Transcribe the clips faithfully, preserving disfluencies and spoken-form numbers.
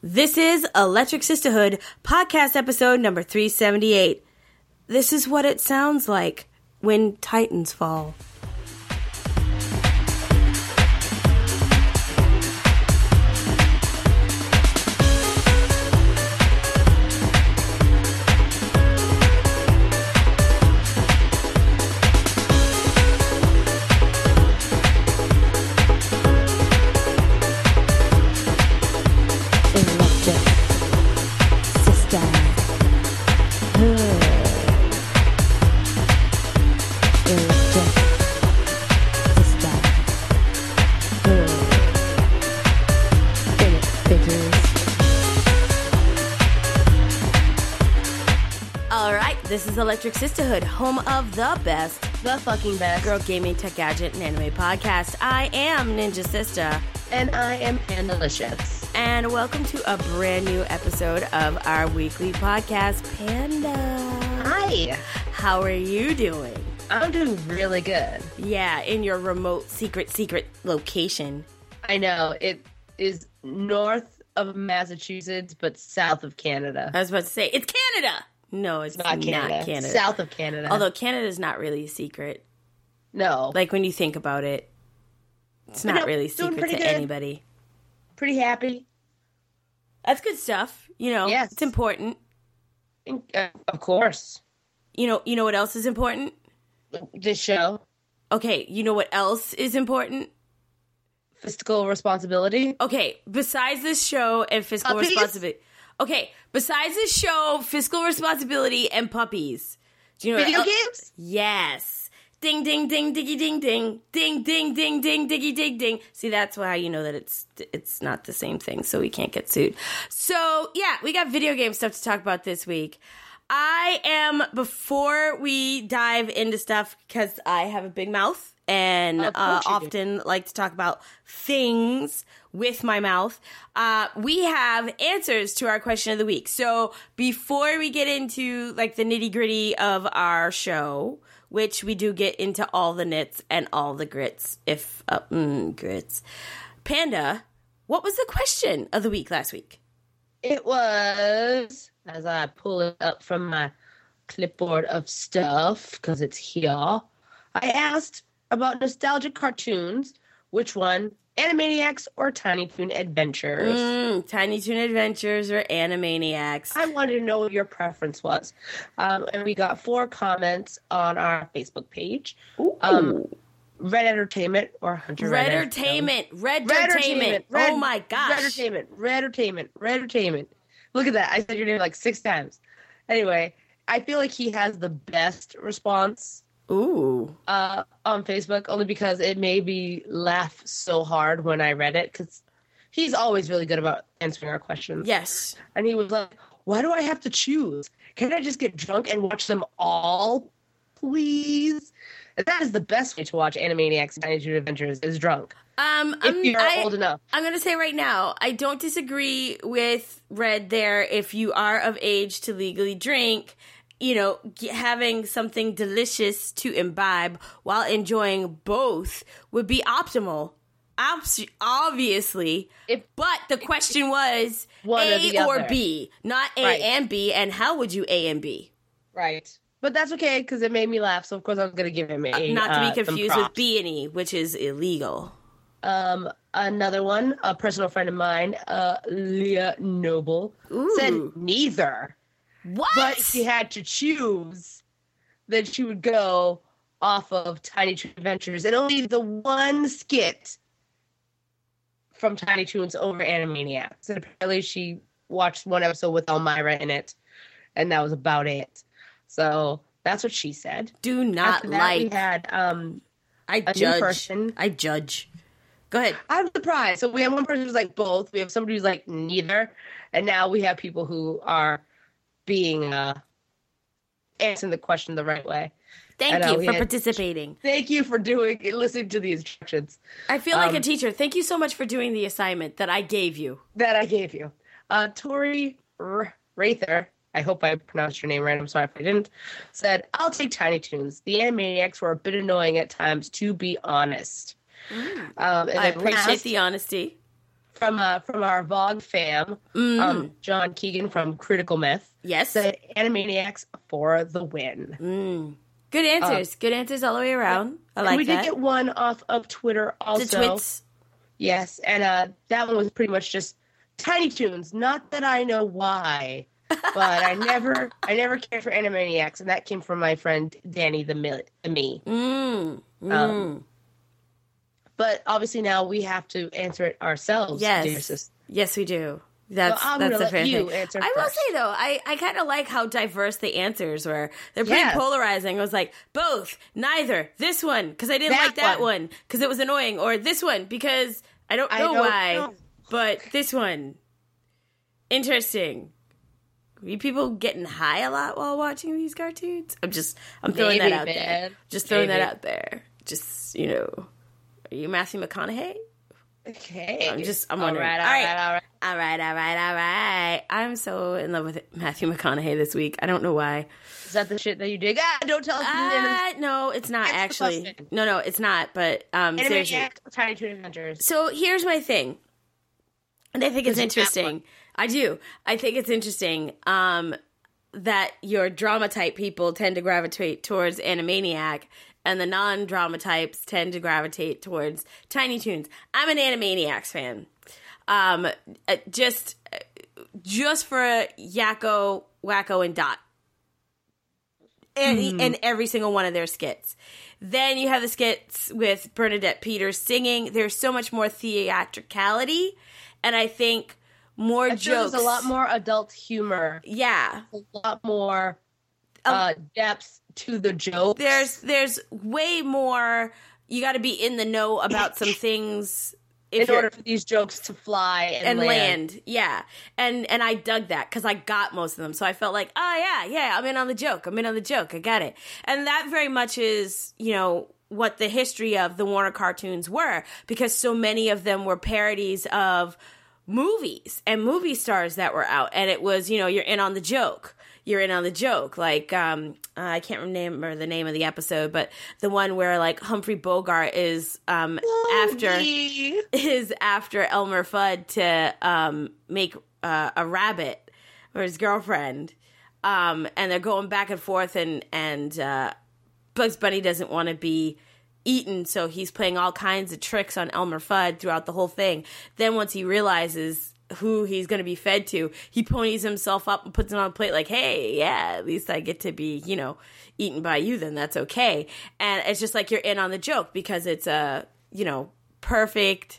This is Electric Sisterhood, podcast episode number three seventy-eight. This is what it sounds like when Titans fall. This is Electric Sisterhood, home of the best, the fucking best girl gaming, tech gadget, and anime podcast. I am Ninja Sister. And I am Pandalicious. And welcome to a brand new episode of our weekly podcast, Panda. Hi. How are you doing? I'm doing really good. Yeah, in your remote, secret, secret location. I know. It is north of Massachusetts, but south of Canada. I was about to say, it's Canada! No, it's not Canada. Not Canada. South of Canada. Although Canada's not really a secret. No. Like, when you think about it, it's not no, really secret to good. anybody. Pretty happy. That's good stuff. You know, yes. It's important. Uh, of course. You know, you know what else is important? This show. Okay, you know what else is important? Fiscal responsibility. Okay, besides this show and fiscal Puppies? responsibility. Okay, besides this show, fiscal responsibility, and puppies. Do you know Video what el- games? Yes. Ding, ding, ding, diggy, ding, ding. Ding, ding, ding, ding, diggy, ding, ding. See, that's why you know that it's it's not the same thing, so we can't get sued. So, yeah, we got video game stuff to talk about this week. I am, before we dive into stuff, because I have a big mouth, and uh, often like to talk about things with my mouth. Uh, we have answers to our question of the week. So before we get into like the nitty gritty of our show, which we do get into all the nits and all the grits, if uh, mm, grits. Panda, what was the question of the week last week? It was, as I pull it up from my clipboard of stuff, because it's here, I asked about nostalgic cartoons, which one, Animaniacs or Tiny Toon Adventures? Mm, Tiny Toon Adventures or Animaniacs? I wanted to know what your preference was. Um, and we got four comments on our Facebook page. Um, Red Entertainment or Hunter Red Red Entertainment. Red Red Entertainment. Red, Oh my gosh. Red Entertainment. Red Entertainment. Red Entertainment. Look at that. I said your name like six times. Anyway, I feel like he has the best response. Ooh. Uh, on Facebook, only because it made me laugh so hard when I read it, because he's always really good about answering our questions. Yes. And he was like, why do I have to choose? Can't I just get drunk and watch them all, please? And that is the best way to watch Animaniacs and Tiny Toon Adventures, is drunk. Um, if I'm, you're I, old enough. I'm going to say right now, I don't disagree with Red there. If you are of age to legally drink, you know, having something delicious to imbibe while enjoying both would be optimal. Obs- obviously. If, but the question was one A or, or B, not A right. and B. And how would you A and B? Right. But that's okay, because it made me laugh, so of course I'm going to give him a uh, Not to be uh, confused with B and E, which is illegal. Um, another one, a personal friend of mine, uh, Leah Noble, Ooh. said neither. What? But if she had to choose, then she would go off of Tiny Toon Adventures, and only the one skit from Tiny Toons over Animaniacs. And apparently she watched one episode with Elmira in it, and that was about it. So that's what she said. Do not After that, like. we had um, I a judge. new person. I judge. Go ahead. I'm surprised. So we have one person who's like both. We have somebody who's like neither, and now we have people who are being uh, answering the question the right way. Thank and, uh, you for had, participating. Thank you for doing listening to the instructions. I feel like um, a teacher. Thank you so much for doing the assignment that I gave you. That I gave you. Uh, Tori R- Rather, I hope I pronounced your name right, I'm sorry if I didn't, said, I'll take Tiny Toons. The Animaniacs were a bit annoying at times, to be honest. Mm. Um, and I then appreciate last, the honesty. from uh, from our Vogue fam, Mm. um, John Keegan from Critical Myth. Yes. The Animaniacs for the win. Mm. Good answers. Good answers all the way around. I And like we that. did get one off of Twitter also. The twits. Yes, and uh, that one was pretty much just Tiny Toons. Not that I know why, but I never, I never cared for Animaniacs, and that came from my friend Danny the, Mil- the Me. Mm. Mm. Um, but obviously now we have to answer it ourselves. Dear Yes. sister. Yes, we do. That's So I'm that's gonna a let fair you thing. answer I will first. say though, I, I kind of like how diverse the answers were. They're pretty Yeah. polarizing. It was like both, neither, this one because I didn't That like that one. one because it was annoying, or this one because I don't know I don't why, know. but this one interesting. Were you people getting high a lot while watching these cartoons? I'm just I'm throwing Maybe, that out there. man. Just throwing Maybe. that out there. Just you know, are you Matthew McConaughey? Okay. I'm just I'm all wondering. right, all All right, right. all right. All right, all right, all right. I'm so in love with Matthew McConaughey this week. I don't know why. Is that the shit that you dig? Ah, don't tell us. Uh, no, it's not Answer the actually. question. No, no, it's not. But um, seriously. Animaniacs, Tiny Toon Adventures. So here's my thing, and I think it's Does it have interesting. I do. I think it's interesting um, that your drama type people tend to gravitate towards Animaniac, and the non-drama types tend to gravitate towards Tiny Toons. I'm an Animaniacs fan. Um, uh, just, just for Yakko, Wacko, and Dot, and Hmm. and every single one of their skits. Then you have the skits with Bernadette Peters singing. There's so much more theatricality, and I think more I feel jokes. There's a lot more adult humor. Yeah, A lot more uh, depth to the joke. there's there's way more. You got to be in the know about some things if in you're- order for these jokes to fly and, and land. land. Yeah, and and I dug that because I got most of them, so I felt like, oh yeah, yeah, I'm in on the joke. I'm in on the joke. I got it, and that very much is, you know, what the history of the Warner cartoons were, because so many of them were parodies of movies and movie stars that were out, and it was, you know, you're in on the joke. You're in on the joke. Like, um, I can't remember the name of the episode, but the one where like Humphrey Bogart is um, after Bogey. is after Elmer Fudd to um, make uh, a rabbit or his girlfriend, um, and they're going back and forth, and and uh, Bugs Bunny doesn't want to be eaten, so he's playing all kinds of tricks on Elmer Fudd throughout the whole thing. Then once he realizes who he's going to be fed to, he ponies himself up and puts it on a plate like, hey, yeah, at least I get to be, you know, eaten by you, then that's okay. And it's just like you're in on the joke because it's a, you know, perfect,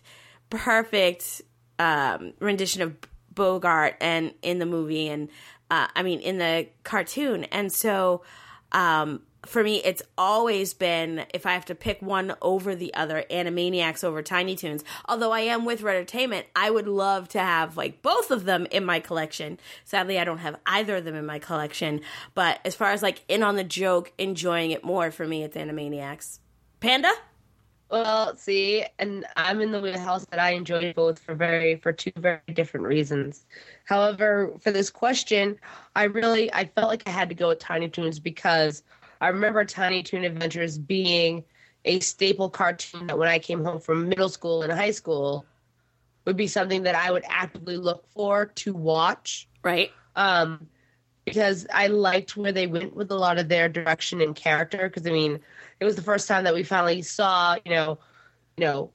perfect um, rendition of Bogart and in the movie and, uh, I mean, in the cartoon. And so, um, for me, it's always been, if I have to pick one over the other, Animaniacs over Tiny Toons. Although I am with Red Entertainment, I would love to have like both of them in my collection. Sadly, I don't have either of them in my collection. But as far as like in on the joke, enjoying it more, for me, it's Animaniacs. Panda? Well, see, and I'm in the wheelhouse that I enjoy both for very for two very different reasons. However, for this question, I really I felt like I had to go with Tiny Toons because I remember Tiny Toon Adventures being a staple cartoon that when I came home from middle school and high school would be something that I would actively look for to watch. Right. Um, because I liked where they went with a lot of their direction and character. Because I mean, it was the first time that we finally saw, you know, you know,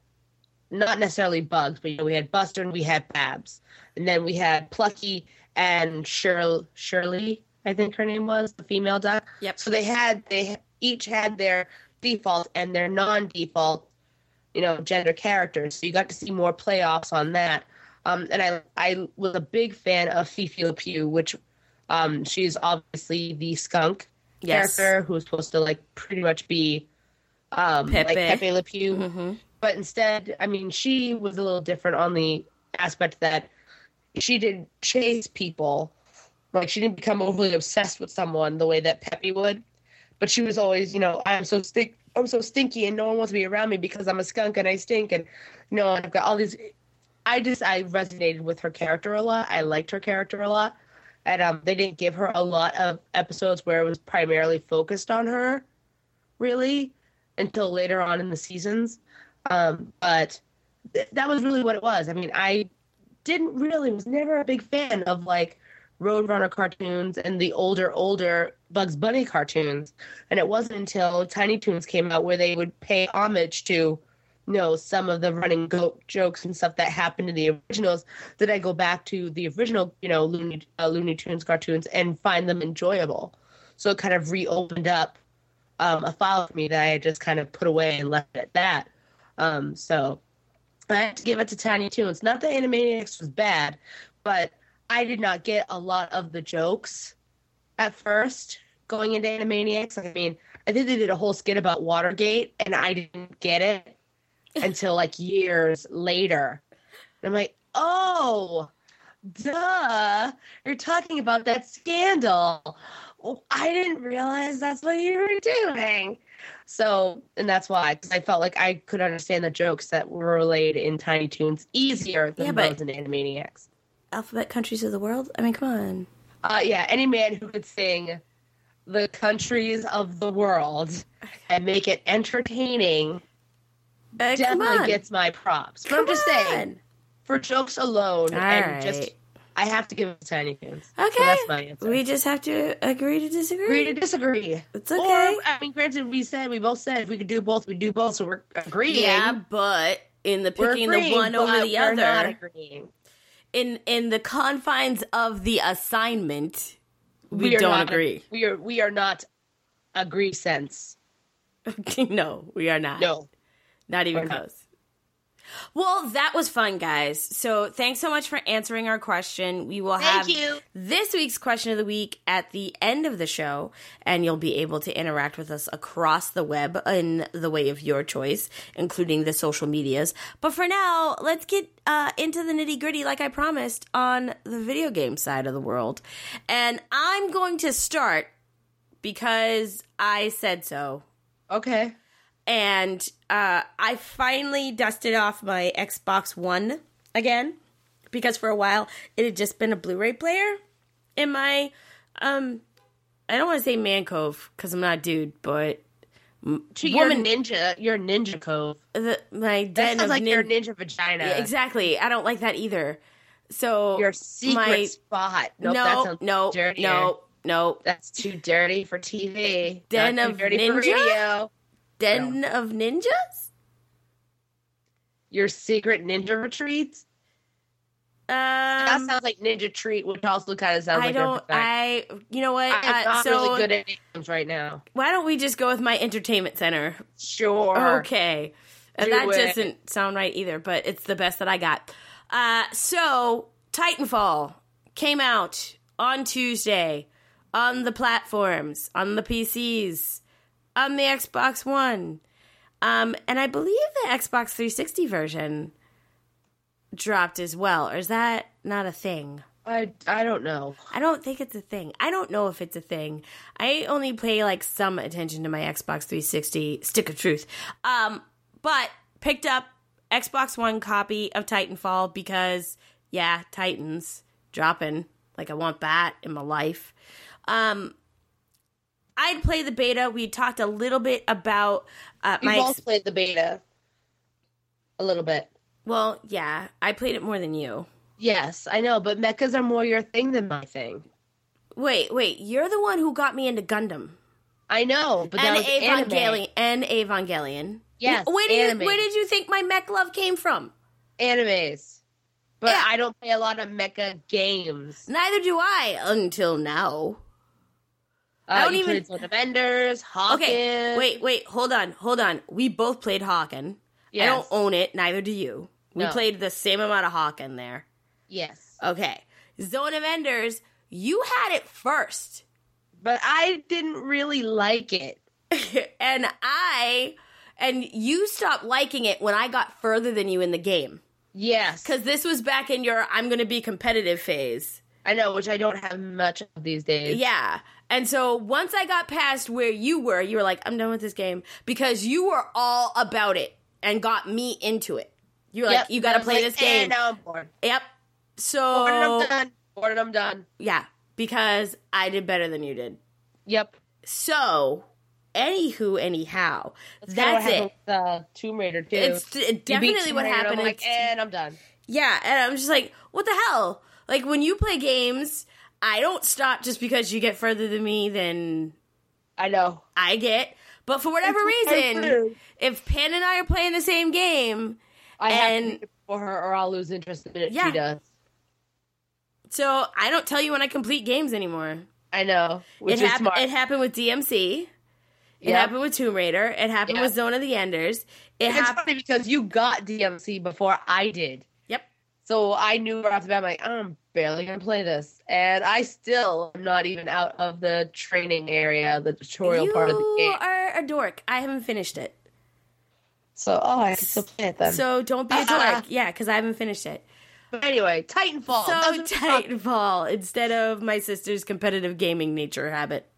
not necessarily Bugs, but you know, we had Buster and we had Babs, and then we had Plucky and Shirley. Shirley, I think her name was, the female duck. Yep. So they had they each had their default and their non-default, you know, gender characters. So you got to see more playoffs on that. Um, and I I was a big fan of Fifi LePew, which um, she's obviously the skunk Yes. character who's supposed to like pretty much be um, Pepe. like Pepe Le Pew. Mm-hmm. But instead, I mean, she was a little different on the aspect that she didn't chase people. Like, she didn't become overly obsessed with someone the way that Peppy would. But she was always, you know, I'm so stink, I'm so stinky, and no one wants to be around me because I'm a skunk and I stink, and you know, I've got all these. I just I resonated with her character a lot. I liked her character a lot, and um, they didn't give her a lot of episodes where it was primarily focused on her, really, until later on in the seasons. Um, but th- that was really what it was. I mean, I didn't really was never a big fan of like Roadrunner cartoons and the older, older Bugs Bunny cartoons. And it wasn't until Tiny Toons came out where they would pay homage to, you know, some of the running goat jokes and stuff that happened in the originals that I go back to the original, you know, Looney, uh, Looney Tunes cartoons and find them enjoyable. So it kind of reopened up um, a file for me that I had just kind of put away and left it at that. Um, so I had to give it to Tiny Toons. Not that Animaniacs was bad, but I did not get a lot of the jokes at first going into Animaniacs. I mean, I think they did a whole skit about Watergate, and I didn't get it until like years later. And I'm like, oh, duh, you're talking about that scandal. Well, I didn't realize that's what you were doing. So, and that's why, because I felt like I could understand the jokes that were relayed in Tiny Toons easier than Yeah, but- those in Animaniacs. Alphabet countries of the world? I mean, come on. Uh, yeah, any man who could sing the countries of the world and make it entertaining Uh, come definitely on. gets my props. But Come I'm just saying, on. for jokes alone, All and right. just, I have to give it to Tiny Toons. Okay. So that's my answer. We just have to agree to disagree. Agree to disagree. It's okay. Or, I mean, granted, we said, we both said if we could do both, we'd do both, so we're agreeing. Yeah, but in the We're picking agreeing, the one over but the we're not other, agreeing. in in the confines of the assignment, we, We are don't not- agree. We are, we are not agree sense. No, we are not. No. Not even We're not. close. Well, that was fun, guys. So thanks so much for answering our question. We will have Thank you. this week's question of the week at the end of the show, and you'll be able to interact with us across the web in the way of your choice, including the social medias. But for now, let's get uh, into the nitty gritty, like I promised, on the video game side of the world. And I'm going to start because I said so. Okay. And uh, I finally dusted off my Xbox One again because for a while it had just been a Blu-ray player in my, um, I don't want to say man cove because I'm not a dude, but To woman, your ninja, your ninja cove. the, my That den sounds of like nin- your ninja vagina. Yeah, exactly. I don't like that either. So Your secret my, spot. Nope, that no, sounds no, dirtier. no, no. That's too dirty for T V. Den Not too of dirty for ninja? radio. Den of ninjas? Your secret ninja retreats. Um, That sounds like ninja treat, which also kind of sounds I like don't. I. You know what? I'm uh, not so really good at names right now. why don't we just go with my entertainment center? Sure. Okay, and Do that it. doesn't sound right either, but it's the best that I got. Uh, so Titanfall came out on Tuesday on the platforms, on the P Cs, on the Xbox One, um, and I believe the Xbox three sixty version dropped as well. Or is that not a thing? I I don't know. I don't think it's a thing. I don't know if it's a thing. I only pay like some attention to my Xbox three sixty stick of truth. Um, but picked up Xbox One copy of Titanfall because, yeah, Titans dropping. Like I want that in my life. Um, I'd play the beta. We talked a little bit about uh, We my. both Ex- played the beta. A little bit. well, yeah, I played it more than you. Yes, I know, but mechas are more your thing than my thing. Wait, wait, you're the one who got me into Gundam. I know, but that and was anime. Evangelion and Evangelion. Yes, Where do anime. you where did you think my mech love came from? Animes. But Yeah. I don't play a lot of mecha games. Neither do I until now. Uh, I don't you even- played Zone of Enders, Hawkins. Okay, wait, wait, hold on, hold on. We both played Hawken. Yes. I don't own it, neither do you. We No. played the same amount of Hawken there. Yes. Okay. Zone of Enders, you had it first. But I didn't really like it. and I and you stopped liking it when I got further than you in the game. Yes. Cuz this was back in your I'm going to be competitive phase. I know, which I don't have much of these days. Yeah. And so once I got past where you were, you were like, I'm done with this game. Because you were all about it and got me into it. You were Yep. like, you got to I was play like, this eh, game. now I'm bored. Yep. Bored and So, I'm done. Bored and I'm done. yeah. Because I did better than you did. Yep. So, anywho, anyhow, That's, kinda that's what happened it. with uh, Tomb Raider too. It's d- You beat definitely Tomb what Raider, happened. I'm like, in- and I'm done. Yeah, and I'm just like, what the hell? Like, when you play games, I don't stop just because you get further than me than I know. I get. But for whatever It's reason, if Panda and I are playing the same game, I and have to do it for her or I'll lose interest in it. Yeah. She does. So I don't tell you when I complete games anymore. I know. Which It, is hap- smart. it happened with D M C. It Yep. happened with Tomb Raider. It happened Yep. with Zone of the Enders. It It's happened. funny because you got D M C before I did. Yep. So I knew right off the bat, I'm like, I'm barely going to play this. And I still am not even out of the training area, the tutorial You part of the game. are a dork. I haven't finished it. So, oh, I can still play it then. So don't be a dork. Yeah, because I haven't finished it. But anyway, Titanfall. That's So what we're talking- Titanfall instead of my sister's competitive gaming nature habit.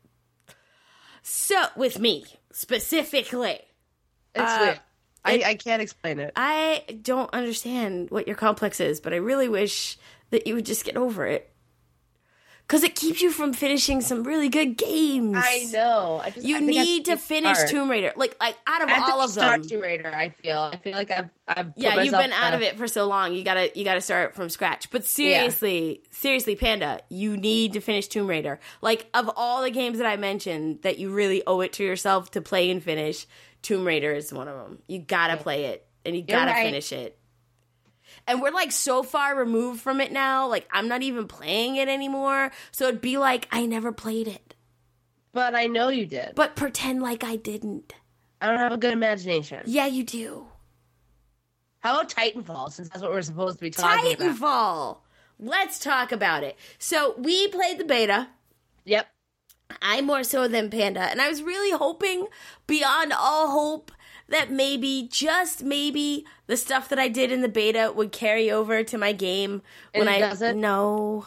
So with me specifically, It's uh, weird. I, it- I can't explain it. I don't understand what your complex is, but I really wish that you would just get over it. Because it keeps you from finishing some really good games. I know. I just, You I think I need to have finish start. Tomb Raider. Like, like out of I have to all of start them. Tomb Raider, I feel. I feel like I've, I've put Yeah, you've myself been out uh, of it for so long. You gotta, you gotta start from scratch. But seriously, seriously, Panda, you need to finish Tomb Raider. Like, of all the games that I mentioned that you really owe it to yourself to play and finish, Tomb Raider is one of them. You gotta play it, and you You're gotta right. finish it. And we're like so far removed from it now. Like, I'm not even playing it anymore. So it'd be like I never played it. But I know you did. But pretend like I didn't. I don't have a good imagination. Yeah, you do. How about Titanfall, since that's what we're supposed to be talking about? Titanfall. Let's talk about it. So we played the beta. Yep. I more so than Panda. And I was really hoping, beyond all hope, that maybe, just maybe, the stuff that I did in the beta would carry over to my game. And when it I doesn't? No.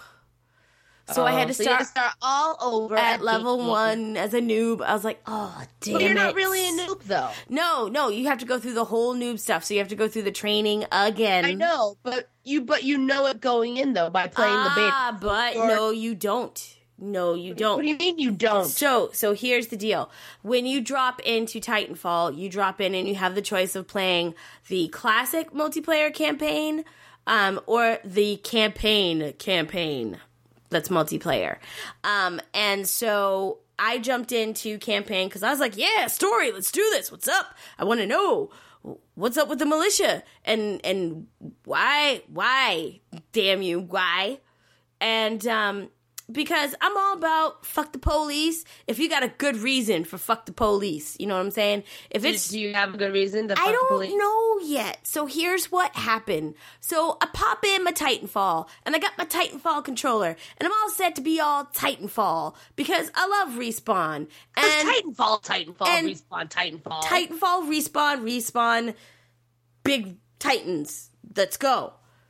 So I had to Oh, so you start, had to start all over at level game. one as a noob. I was like, oh, damn But you're it. not really a noob, though. No, no, you have to go through the whole noob stuff. So you have to go through the training again. I know, but you but you know it going in though by playing the beta. Ah, but Or- no, you don't. No, you don't. What do you mean you don't? So, so here's the deal. When you drop into Titanfall, you drop in and you have the choice of playing the classic multiplayer campaign, um, or the campaign campaign that's multiplayer. Um, and so I jumped into campaign because I was like, yeah, story, let's do this. What's up? I want to know what's up with the militia and, and why, why, damn you, why? And, um, because I'm all about fuck the police. If you got a good reason for fuck the police, you know what I'm saying? If Do, it's, do you have a good reason to fuck I the don't police? know yet. So here's what happened. So I pop in my Titanfall, and I got my Titanfall controller, and I'm all set to be all Titanfall because I love Respawn and Titanfall, Titanfall, and respawn, Titanfall. Titanfall, Respawn, Respawn, big Titans. Let's go.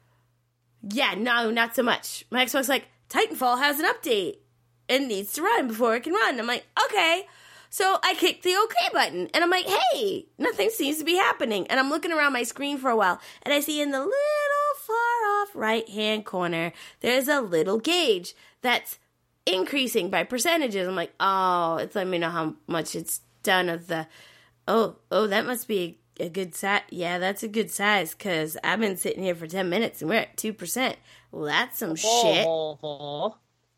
Yeah, no, not so much. My Xbox like, Titanfall has an update and needs to run before it can run. I'm like, okay. So I click the OK button and I'm like, hey, nothing seems to be happening. And I'm looking around my screen for a while and I see in the little far off right hand corner, there's a little gauge that's increasing by percentages. I'm like, oh, it's letting me know how much it's done of the, oh, oh, that must be a good size. Yeah, that's a good size because I've been sitting here for ten minutes and we're at two percent. Well, that's some shit. Oh.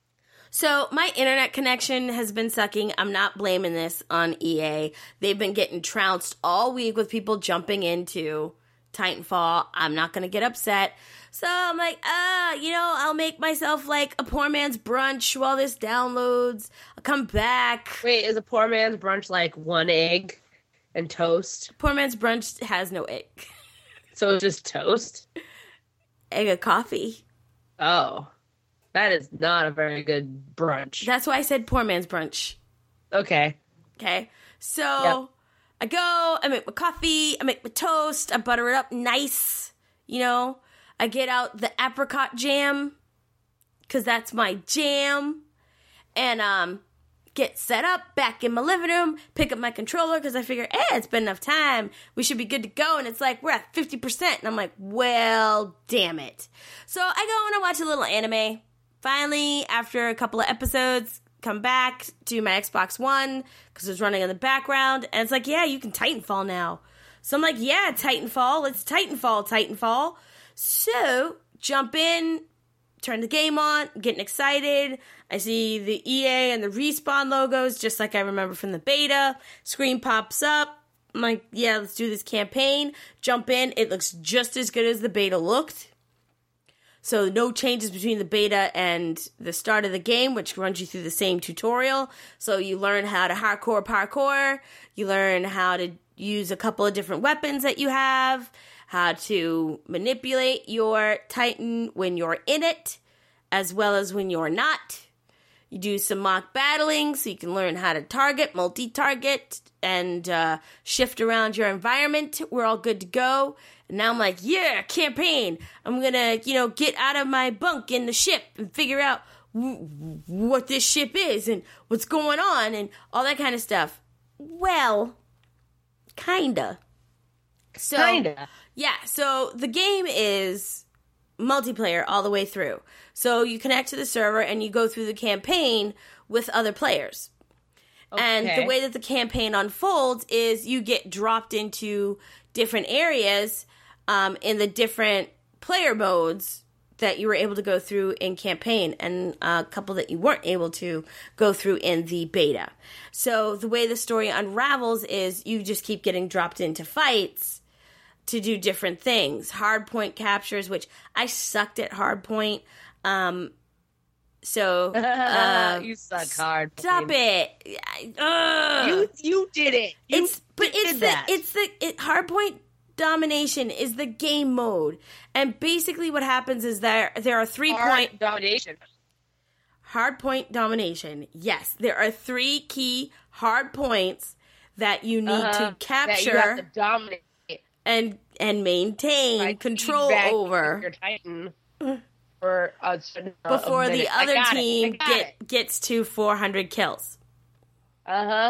So my internet connection has been sucking. I'm not blaming this on E A. They've been getting trounced all week with people jumping into Titanfall. I'm not going to get upset. So I'm like, ah, you know, I'll make myself like a poor man's brunch while this downloads. I'll come back. Wait, is a poor man's brunch like one egg and toast? Poor man's brunch has no egg. So it's just toast? Egg of coffee. Oh. That is not a very good brunch. That's why I said poor man's brunch. Okay. Okay. So Yep. I go, I make my coffee, I make my toast, I butter it up nice, you know. I get out the apricot jam, because that's my jam, and um, get set up back in my living room, pick up my controller, because I figure, eh, it's been enough time, we should be good to go, and it's like, we're at fifty percent, and I'm like, well, damn it. So I go and I watch a little anime. Finally, after a couple of episodes, come back to my Xbox One, because it's running in the background, and it's like, yeah, you can Titanfall now. So I'm like, yeah, Titanfall, let's Titanfall, Titanfall. So, jump in, turn the game on, getting excited. I see the E A and the Respawn logos, just like I remember from the beta. Screen pops up. I'm like, yeah, let's do this campaign. Jump in. It looks just as good as the beta looked. So no changes between the beta and the start of the game, which runs you through the same tutorial. So you learn how to hardcore parkour. You learn how to use a couple of different weapons that you have. How to manipulate your Titan when you're in it, as well as when you're not. You do some mock battling so you can learn how to target, multi-target, and uh, shift around your environment. We're all good to go. And now I'm like, yeah, campaign. I'm going to, you know, get out of my bunk in the ship and figure out w- what this ship is and what's going on and all that kind of stuff. Well, kinda. So, Kinda. Yeah, so the game is multiplayer all the way through. So you connect to the server and you go through the campaign with other players. Okay. And the way that the campaign unfolds is you get dropped into different areas um, in the different player modes that you were able to go through in campaign, and a couple that you weren't able to go through in the beta. So the way the story unravels is you just keep getting dropped into fights to do different things. Hardpoint captures, which I sucked at hardpoint. Um, so uh, you suck hard. Stop it. Ugh. You you did it. You it's but it's the that. it's the it, hardpoint domination is the game mode, and basically what happens is there there are three hard point domination. Hardpoint domination. Yes, there are three key hard points that you need uh-huh. to capture. That you have to dominate. And and maintain like control over your Titan for a, a, before a the other team get it. gets to four hundred kills. Uh huh.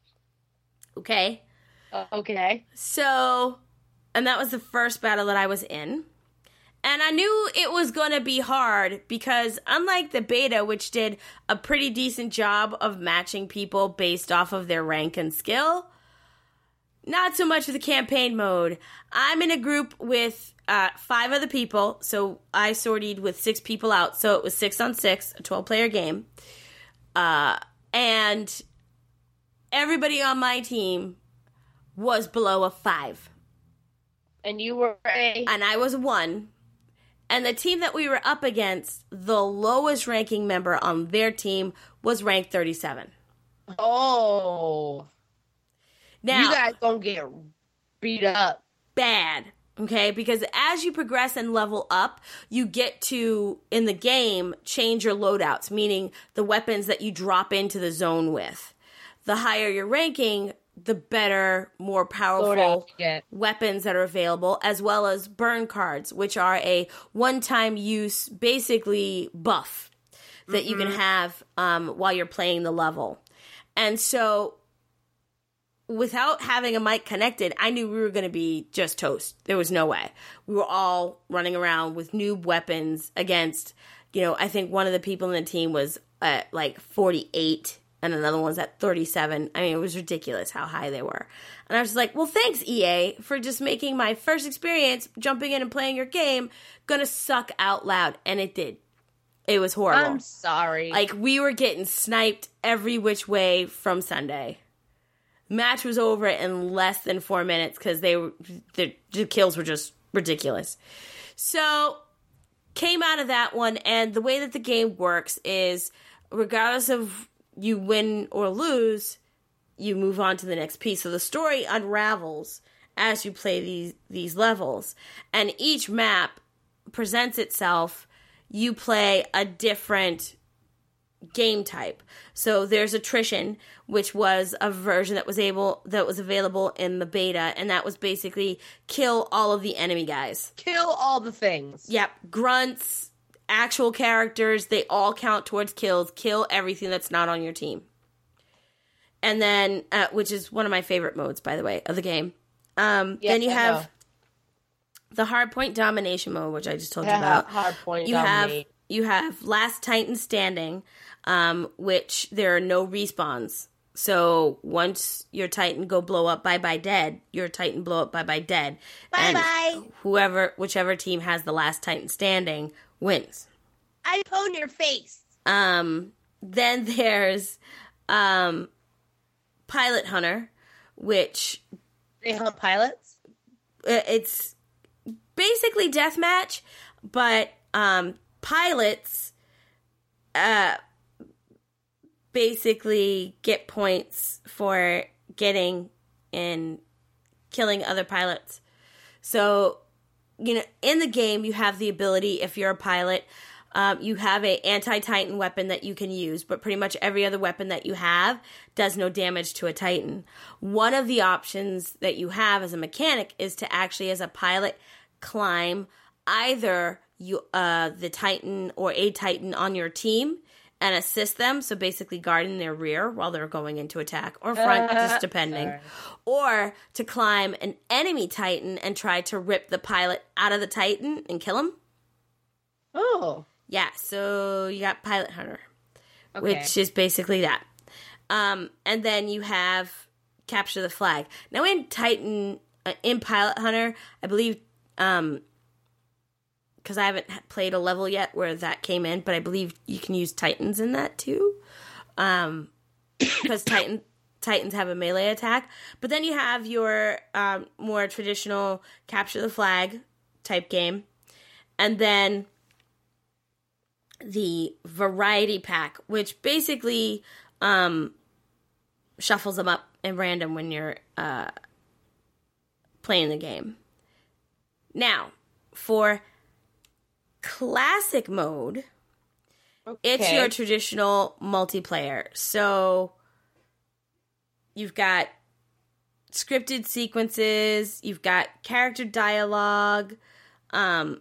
Okay. Uh, okay. So, and that was the first battle that I was in, and I knew it was going to be hard because unlike the beta, which did a pretty decent job of matching people based off of their rank and skill. Not so much with the campaign mode. I'm in a group with uh, five other people, so I sortied with six people out, so it was six on six, a twelve-player game. Uh, and everybody on my team was below a five. And you were a... And I was a one. And the team that we were up against, the lowest ranking member on their team was ranked thirty-seven. Oh... Now, you guys gonna get beat up. Bad, okay? Because as you progress and level up, you get to, in the game, change your loadouts, meaning the weapons that you drop into the zone with. The higher your ranking, the better, more powerful weapons that are available, as well as burn cards, which are a one-time use, basically, buff that mm-hmm. you can have um, while you're playing the level. And so... without having a mic connected, I knew we were going to be just toast. There was no way. We were all running around with noob weapons against, you know, I think one of the people in the team was at like forty-eight and another one was at thirty-seven. I mean, it was ridiculous how high they were. And I was like, well, thanks, E A, for just making my first experience jumping in and playing your game gonna suck out loud. And it did. It was horrible. I'm sorry. Like, we were getting sniped every which way from Sunday. Match was over in less than four minutes because they were the, the kills were just ridiculous. So came out of that one, and the way that the game works is, regardless of you win or lose, you move on to the next piece. So the story unravels as you play these these levels, and each map presents itself. You play a different game type. So there's attrition, which was a version that was able that was available in the beta, and that was basically kill all of the enemy guys. Kill all the things. Yep. Grunts, actual characters, they all count towards kills. Kill everything that's not on your team. And then, uh, which is one of my favorite modes, by the way, of the game. Um, yes, then you I have know. the hardpoint domination mode, which I just told yeah, you about. Hardpoint you dominate. have you have Last Titan Standing, um, which there are no respawns. So once your Titan go blow up, bye bye dead. Your Titan blow up, bye bye dead. Bye bye. Whoever, whichever team has the last Titan standing wins. I pwn your face. Um. Then there's, um, Pilot Hunter, which they hunt pilots. It's basically deathmatch, but um, pilots, uh. basically get points for getting and killing other pilots. So, you know, in the game, you have the ability, if you're a pilot, um, you have a anti-Titan weapon that you can use, but pretty much every other weapon that you have does no damage to a Titan. One of the options that you have as a mechanic is to actually, as a pilot, climb either you uh, the Titan or a Titan on your team and assist them, so basically guarding their rear while they're going into attack, or front, uh, just depending. Sorry. Or to climb an enemy Titan and try to rip the pilot out of the Titan and kill him. Oh. Yeah, so you got Pilot Hunter, okay. which is basically that. Um, and then you have Capture the Flag. Now in Titan, uh, in Pilot Hunter, I believe... Um, because I haven't played a level yet where that came in, but I believe you can use Titans in that too. Um, because Titan, Titans have a melee attack. But then you have your um, more traditional Capture the Flag type game. And then the Variety Pack, which basically um, shuffles them up in random when you're uh, playing the game. Now, for Classic mode, okay. It's your traditional multiplayer. So you've got scripted sequences, you've got character dialogue. Um,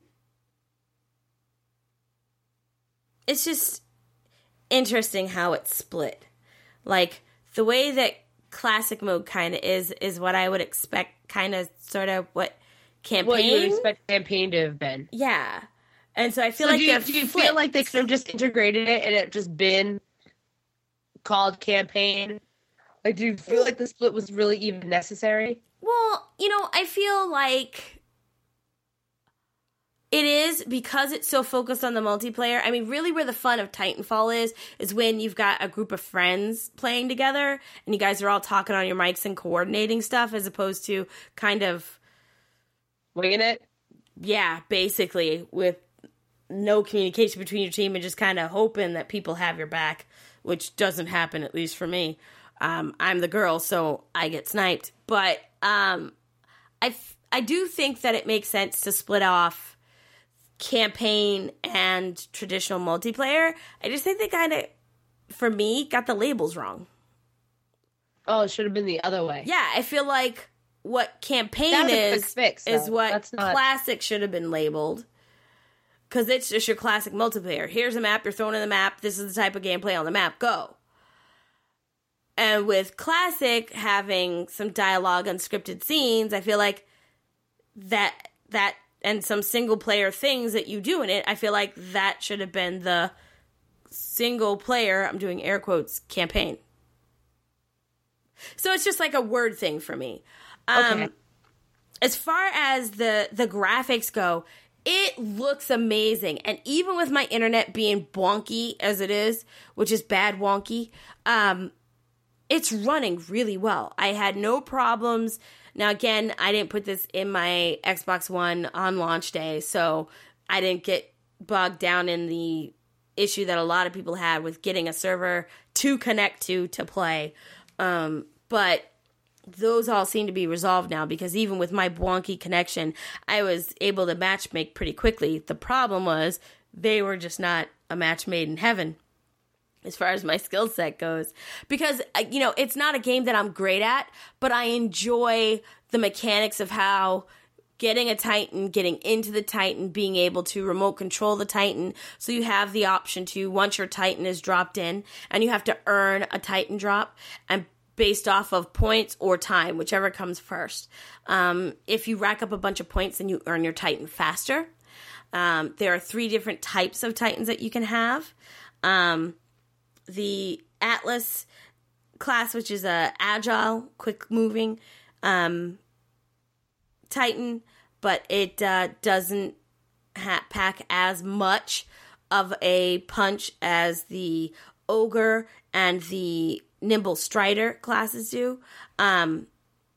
it's just interesting how it's split. Like, the way that classic mode kind of is, is what I would expect, kind of, sort of, what campaign. What you would expect campaign to have been. Yeah. And so I feel so like do you, do you feel like they could have just integrated it and it just been called campaign? Like, do you feel like the split was really even necessary? Well, you know, I feel like it is, because it's so focused on the multiplayer. I mean, really where the fun of Titanfall is, is when you've got a group of friends playing together and you guys are all talking on your mics and coordinating stuff, as opposed to kind of winging it. Yeah, basically, with no communication between your team and just kind of hoping that people have your back, which doesn't happen, at least for me. Um, I'm the girl, so I get sniped. But um, I, f- I do think that it makes sense to split off campaign and traditional multiplayer. I just think they kind of, for me, got the labels wrong. Oh, it should have been the other way. Yeah, I feel like what campaign is fix, is what That's not... classic should have been labeled. Because it's just your classic multiplayer. Here's a map, you're thrown in the map, this is the type of gameplay on the map, go. And with classic having some dialogue, unscripted scenes, I feel like that, that and some single player things that you do in it, I feel like that should have been the single player, I'm doing air quotes, campaign. So it's just like a word thing for me. Um, okay. As far as the, the graphics go, it looks amazing. And even with my internet being wonky as it is, which is bad wonky, um, it's running really well. I had no problems. Now, again, I didn't put this in my Xbox One on launch day, so I didn't get bogged down in the issue that a lot of people had with getting a server to connect to to play. Um, but those all seem to be resolved now, because even with my wonky connection, I was able to match make pretty quickly. The problem was they were just not a match made in heaven as far as my skill set goes. Because, you know, it's not a game that I'm great at, but I enjoy the mechanics of how getting a Titan, getting into the Titan, being able to remote control the Titan. So you have the option to, once your Titan is dropped in, and you have to earn a Titan drop, and based off of points or time, whichever comes first. Um, if you rack up a bunch of points, then you earn your Titan faster. Um, there are three different types of Titans that you can have. Um, the Atlas class, which is a agile, quick moving um, Titan, but it uh, doesn't ha- pack as much of a punch as the Ogre and the Nimble Strider classes do. Um,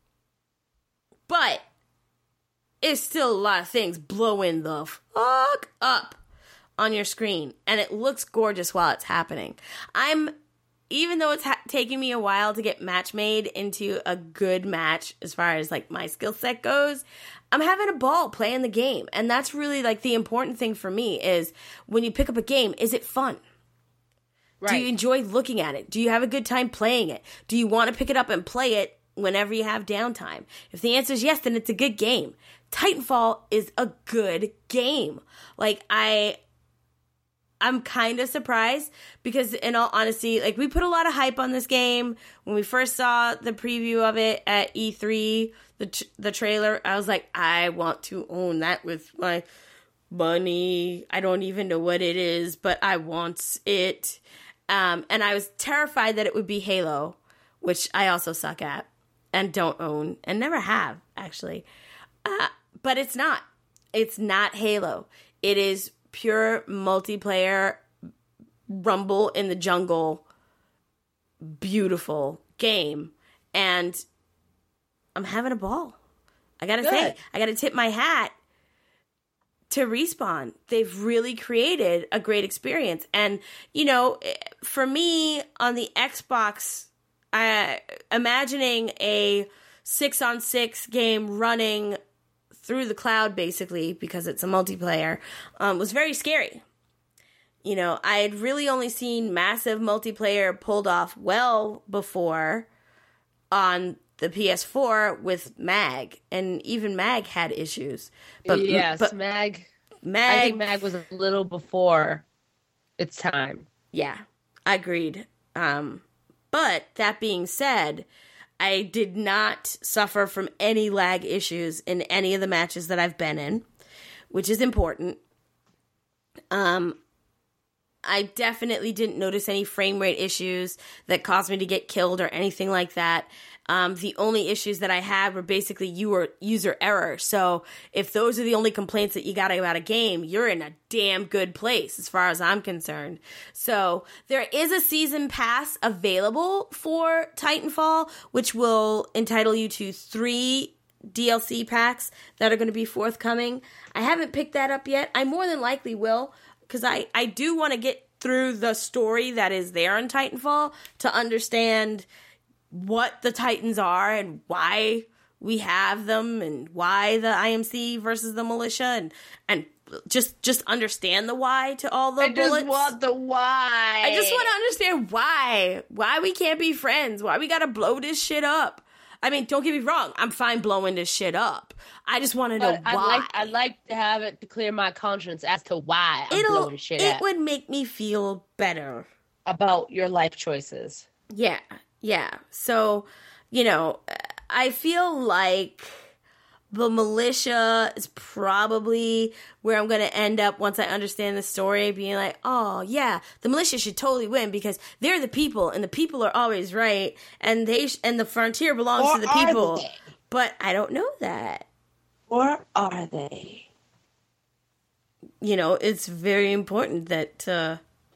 but it's still a lot of things blowing the fuck up on your screen, and it looks gorgeous while it's happening. I'm, even though it's ha- taking me a while to get match made into a good match as far as like my skill set goes, I'm having a ball playing the game. And that's really like the important thing for me is when you pick up a game, is it fun? Right. Do you enjoy looking at it? Do you have a good time playing it? Do you want to pick it up and play it whenever you have downtime? If the answer is yes, then it's a good game. Titanfall is a good game. Like, I, I'm kind of surprised because, in all honesty, like, we put a lot of hype on this game. When we first saw the preview of it at E three, the t- the trailer, I was like, I want to own that with my money. I don't even know what it is, but I want it. Um, and I was terrified that it would be Halo, which I also suck at and don't own and never have, actually. Uh, but it's not. It's not Halo. It is pure multiplayer, rumble in the jungle, beautiful game. And I'm having a ball. I gotta Good. say, I gotta tip my hat to Respawn. They've really created a great experience. And, you know, for me on the Xbox, uh, imagining a six on six game running through the cloud, basically, because it's a multiplayer, um, was very scary. You know, I had really only seen massive multiplayer pulled off well before on the P S four with Mag, and even Mag had issues. But yes, but Mag, Mag. I think Mag was a little before its time. Yeah, I agreed. Um, but that being said, I did not suffer from any lag issues in any of the matches that I've been in, which is important. Um, I definitely didn't notice any frame rate issues that caused me to get killed or anything like that. Um, the only issues that I had were basically user, user error. So if those are the only complaints that you got about a game, you're in a damn good place as far as I'm concerned. So there is a season pass available for Titanfall, which will entitle you to three D L C packs that are going to be forthcoming. I haven't picked that up yet. I more than likely will, because I, I do want to get through the story that is there in Titanfall to understand what the Titans are and why we have them and why the I M C versus the militia and and just just understand the why to all the I bullets. I just want the why. I just want to understand why. Why we can't be friends. Why we gotta blow this shit up. I mean, don't get me wrong. I'm fine blowing this shit up. I just want to know I'd why. Like, I'd like to have it to clear my conscience as to why I'm It'll, blowing shit It up. would make me feel better. About your life choices. Yeah. Yeah. So, you know, I feel like the militia is probably where I'm going to end up once I understand the story, being like, oh, yeah, the militia should totally win because they're the people and the people are always right. And they sh- and the frontier belongs or to the people. They? But I don't know that. Or are they? You know, it's very important that uh,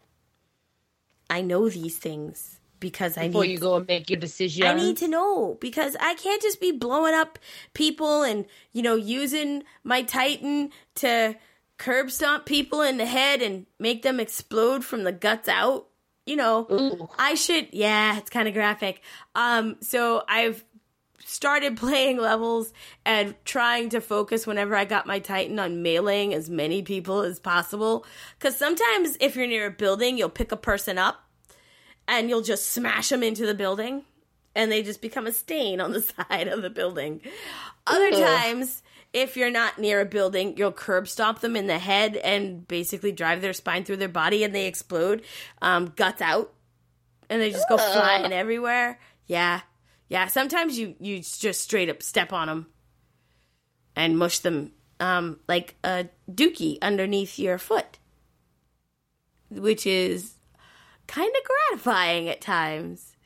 I know these things. Because I Before need you go and make your decision. I need to know because I can't just be blowing up people and, you know, using my Titan to curb stomp people in the head and make them explode from the guts out. You know, Ooh. I should, yeah, it's kind of graphic. Um, so I've started playing levels and trying to focus whenever I got my Titan on meleeing as many people as possible. Because sometimes if you're near a building, you'll pick a person up and you'll just smash them into the building, and they just become a stain on the side of the building. Other Ooh. times, if you're not near a building, you'll curb stomp them in the head and basically drive their spine through their body, and they explode, um, guts out, and they just go Ugh. flying everywhere. Yeah, yeah. Sometimes you, you just straight up step on them and mush them um, like a dookie underneath your foot, which is kind of gratifying at times.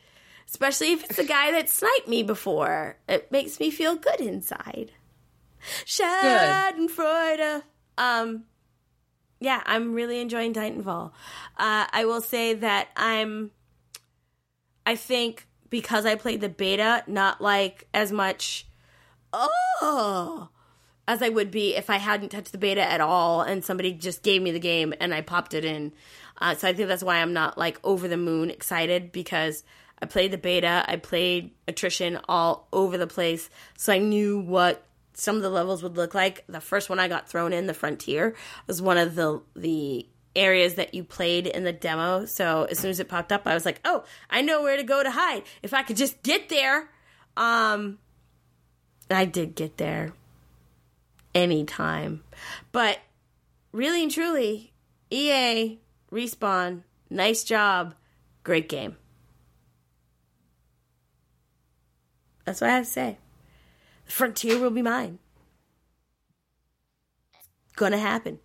Especially if it's the guy that sniped me before. It makes me feel good inside. Schadenfreude. Um, yeah, I'm really enjoying Titanfall. Uh, I will say that I'm, I think because I played the beta, not like as much, oh, as I would be if I hadn't touched the beta at all and somebody just gave me the game and I popped it in. Uh, so I think that's why I'm not like over the moon excited, because I played the beta, I played attrition all over the place, so I knew what some of the levels would look like. The first one I got thrown in, the Frontier, was one of the the areas that you played in the demo. So as soon as it popped up, I was like, oh, I know where to go to hide. If I could just get there. Um, I did get there anytime. But really and truly, E A, Respawn, nice job, great game. That's what I have to say. The Frontier will be mine. Gonna happen.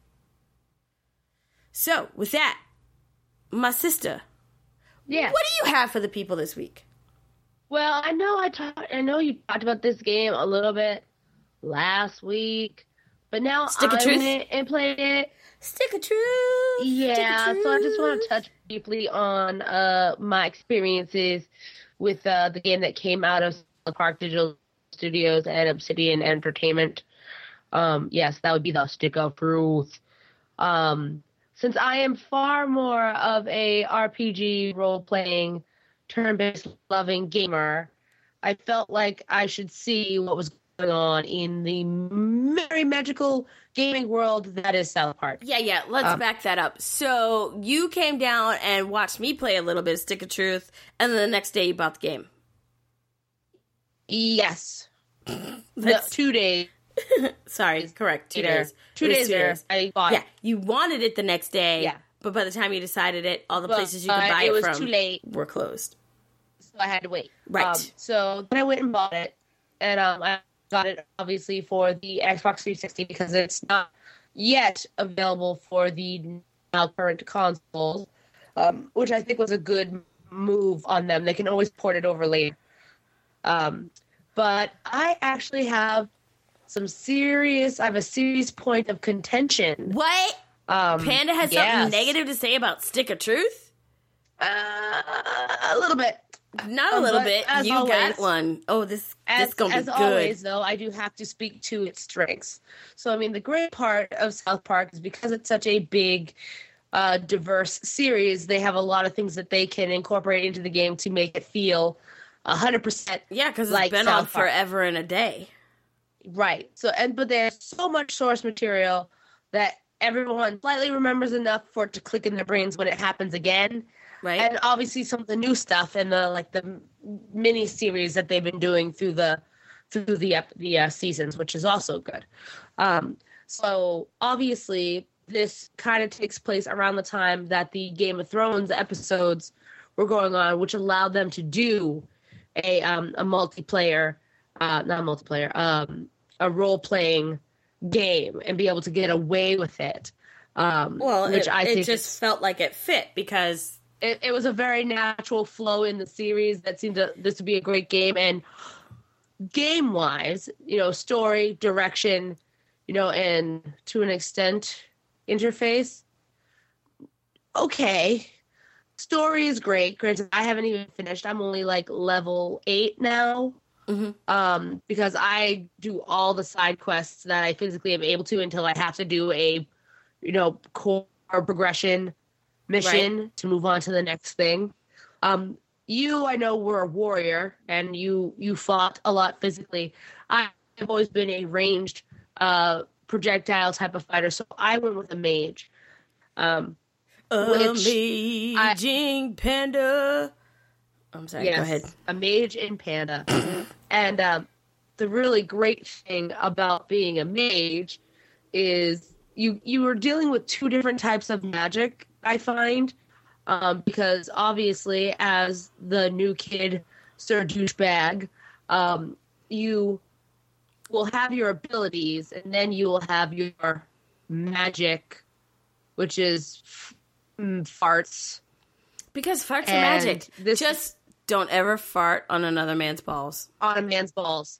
So, with that, my sister, yeah, what do you have for the people this week? Well, I know I talked. I know you talked about this game a little bit last week, but now Stick I'm of truth? in it and played it. Stick of truth. Yeah, Stick of so I just want truth. to touch briefly on uh, my experiences with uh, the game that came out of South Park Digital Studios and Obsidian Entertainment. Um, yes, that would be the Stick of Truth. Um, since I am far more of a R P G role-playing, turn-based loving gamer, I felt like I should see what was going on in the very magical gaming world that is South Park. Yeah, yeah, let's Um, back that up. So, you came down and watched me play a little bit of Stick of Truth, and then the next day you bought the game. Yes. No, That's- two days. Sorry, correct. Two later. days. Two It was days later, I bought Yeah, it. you wanted it the next day, Yeah. but by the time you decided it, all the But, places you could uh, buy it it, was from too late. were closed. So I had to wait. Right. Um, so then I went and bought it, and um, I got it obviously for the Xbox three sixty because it's not yet available for the now current consoles, um, which I think was a good move on them. They can always port it over later. Um, but I actually have some serious. I have a serious point of contention. What? Um, Panda has yes. something negative to say about Stick of Truth? Uh, a little bit. Not a Um, little but bit. as You always- got one. Oh, this As, this gonna as be good. always, though, I do have to speak to its strengths. So, I mean, the great part of South Park is because it's such a big, uh, diverse series, they have a lot of things that they can incorporate into the game to make it feel one hundred percent Yeah, because it's like been South on Park. forever and a day. right. So, and but there's so much source material that everyone slightly remembers enough for it to click in their brains when it happens again. Right? And obviously some of the new stuff and the like the mini series that they've been doing through the through the ep- the uh, seasons, which is also good. Um, so obviously this kind of takes place around the time that the Game of Thrones episodes were going on, which allowed them to do a um, a multiplayer, uh, not multiplayer, um, a role playing game and be able to get away with it. Um, well, which it, I it think just is- felt like it fit because it, it was a very natural flow in the series that seemed to this to be a great game. And game wise, you know, story, direction, you know, and to an extent, interface. Okay. Story is great. Granted, I haven't even finished. I'm only like level eight now. Mhm. Um, because I do all the side quests that I physically am able to until I have to do a, you know, core progression mission to move on to the next thing. Um, you, I know, were a warrior and you you fought a lot physically. I've always been a ranged uh, projectile type of fighter, so I went with a mage. Um, which Amazing Panda. I'm sorry, yes, go ahead. a mage in Panda. And um, the really great thing about being a mage is you you are dealing with two different types of magic, I find. Um, because obviously, as the new kid, Sir Douchebag, um, you will have your abilities, and then you will have your magic, which is f- mm, farts. Because farts are And magic. this- Just Don't ever fart on another man's balls. On a man's balls.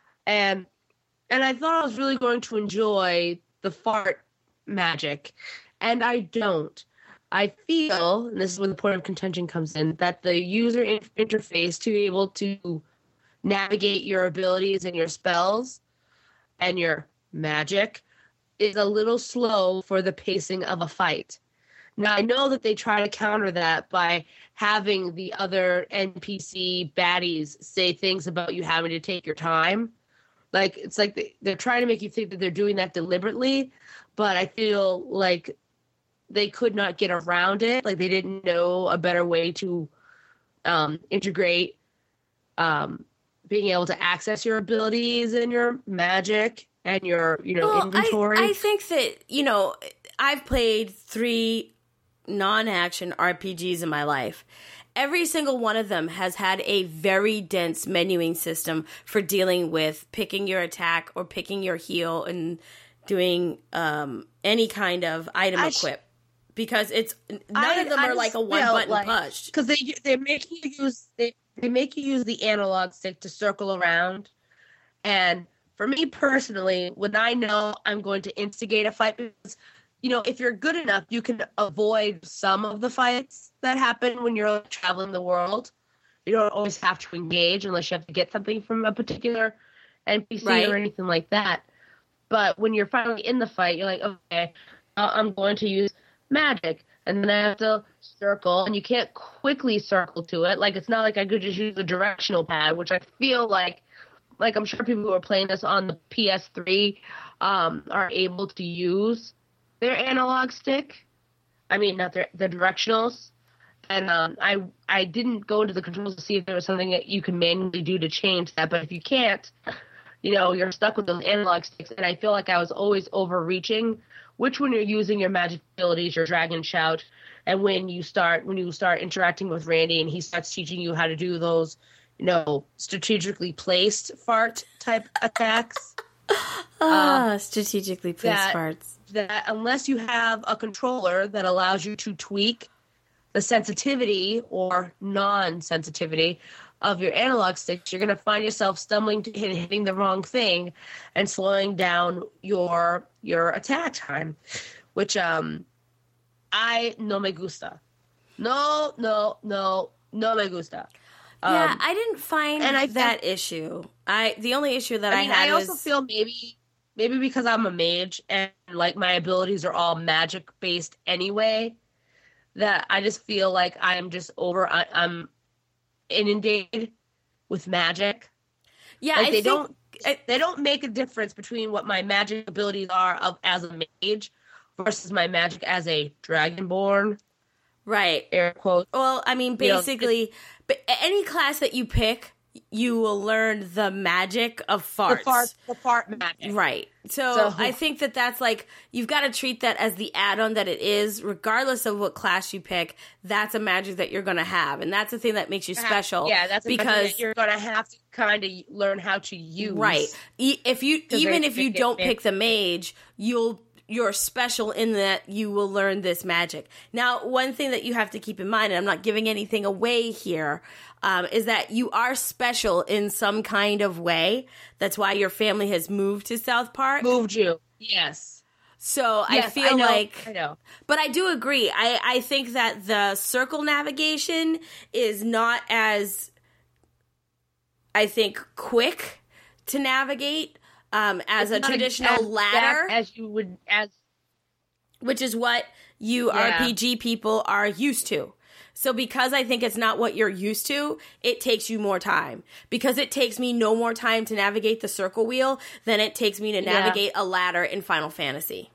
And and I thought I was really going to enjoy the fart magic, and I don't. I feel, and this is where the point of contention comes in, that the user in- interface to be able to navigate your abilities and your spells and your magic is a little slow for the pacing of a fight. Now, I know that they try to counter that by having the other N P C baddies say things about you having to take your time. Like, it's like they, they're trying to make you think that they're doing that deliberately, but I feel like they could not get around it. Like, they didn't know a better way to um, integrate um, being able to access your abilities and your magic and your, you know, well, inventory. I, I think that, you know, I've played three non-action R P Gs in my life. Every single one of them has had a very dense menuing system for dealing with picking your attack or picking your heal and doing um, any kind of item I equip. Because it's none I, of them I are like a one button like, push. Because they they make you use they, they make you use the analog stick to circle around. And for me personally, when I know I'm going to instigate a fight, because you know, if you're good enough, you can avoid some of the fights that happen when you're like, traveling the world. You don't always have to engage unless you have to get something from a particular N P C right. or anything like that. But when you're finally in the fight, you're like, okay, I'm going to use magic, and then I have to circle, and you can't quickly circle to it. Like, it's not like I could just use the directional pad, which I feel like, like I'm sure people who are playing this on the P S three um, are able to use their analog stick. I mean, not their the directionals. And um, I I didn't go into the controls to see if there was something that you can manually do to change that. But if you can't, you know, you're stuck with those analog sticks. And I feel like I was always overreaching, which when you're using your magic abilities, your dragon shout, and when you start when you start interacting with Randy and he starts teaching you how to do those, you know, strategically placed fart type attacks. Ah, um, strategically placed that, farts. That unless you have a controller that allows you to tweak the sensitivity or non-sensitivity of your analog sticks, you're going to find yourself stumbling to hit, hitting the wrong thing and slowing down your your attack time, which um I no me gusta. No, no, no, no me gusta. Um, yeah, I didn't find and I that issue. I the only issue that I I, mean, had I also was, feel maybe maybe because I'm a mage and like my abilities are all magic based anyway, that I just feel like I'm just over. I, I'm inundated with magic. Yeah, like I they think, don't I, they don't make a difference between what my magic abilities are of as a mage versus my magic as a dragonborn. Right. Air quotes. Well, I mean, basically, you know, but any class that you pick, you will learn the magic of farts. The fart, the fart magic. Right. So, so I think that that's like, you've got to treat that as the add-on that it is, regardless of what class you pick. That's a magic that you're going to have, and that's the thing that makes you special. Yeah, that's a because that you're going to have to kind of learn how to use. Right. If you even if you don't pick the mage, you'll. You're special in that you will learn this magic. Now, one thing that you have to keep in mind, and I'm not giving anything away here, um, is that you are special in some kind of way. That's why your family has moved to South Park. Moved you. Yes. So yes, I feel I know, like, I know. But I do agree. I, I think that the circle navigation is not as, I think, quick to navigate. Um, as it's a traditional as ladder, as you would, as which is what you yeah. R P G people are used to. So because I think it's not what you're used to, it takes you more time. Because it takes me no more time to navigate the circle wheel than it takes me to navigate yeah. a ladder in Final Fantasy.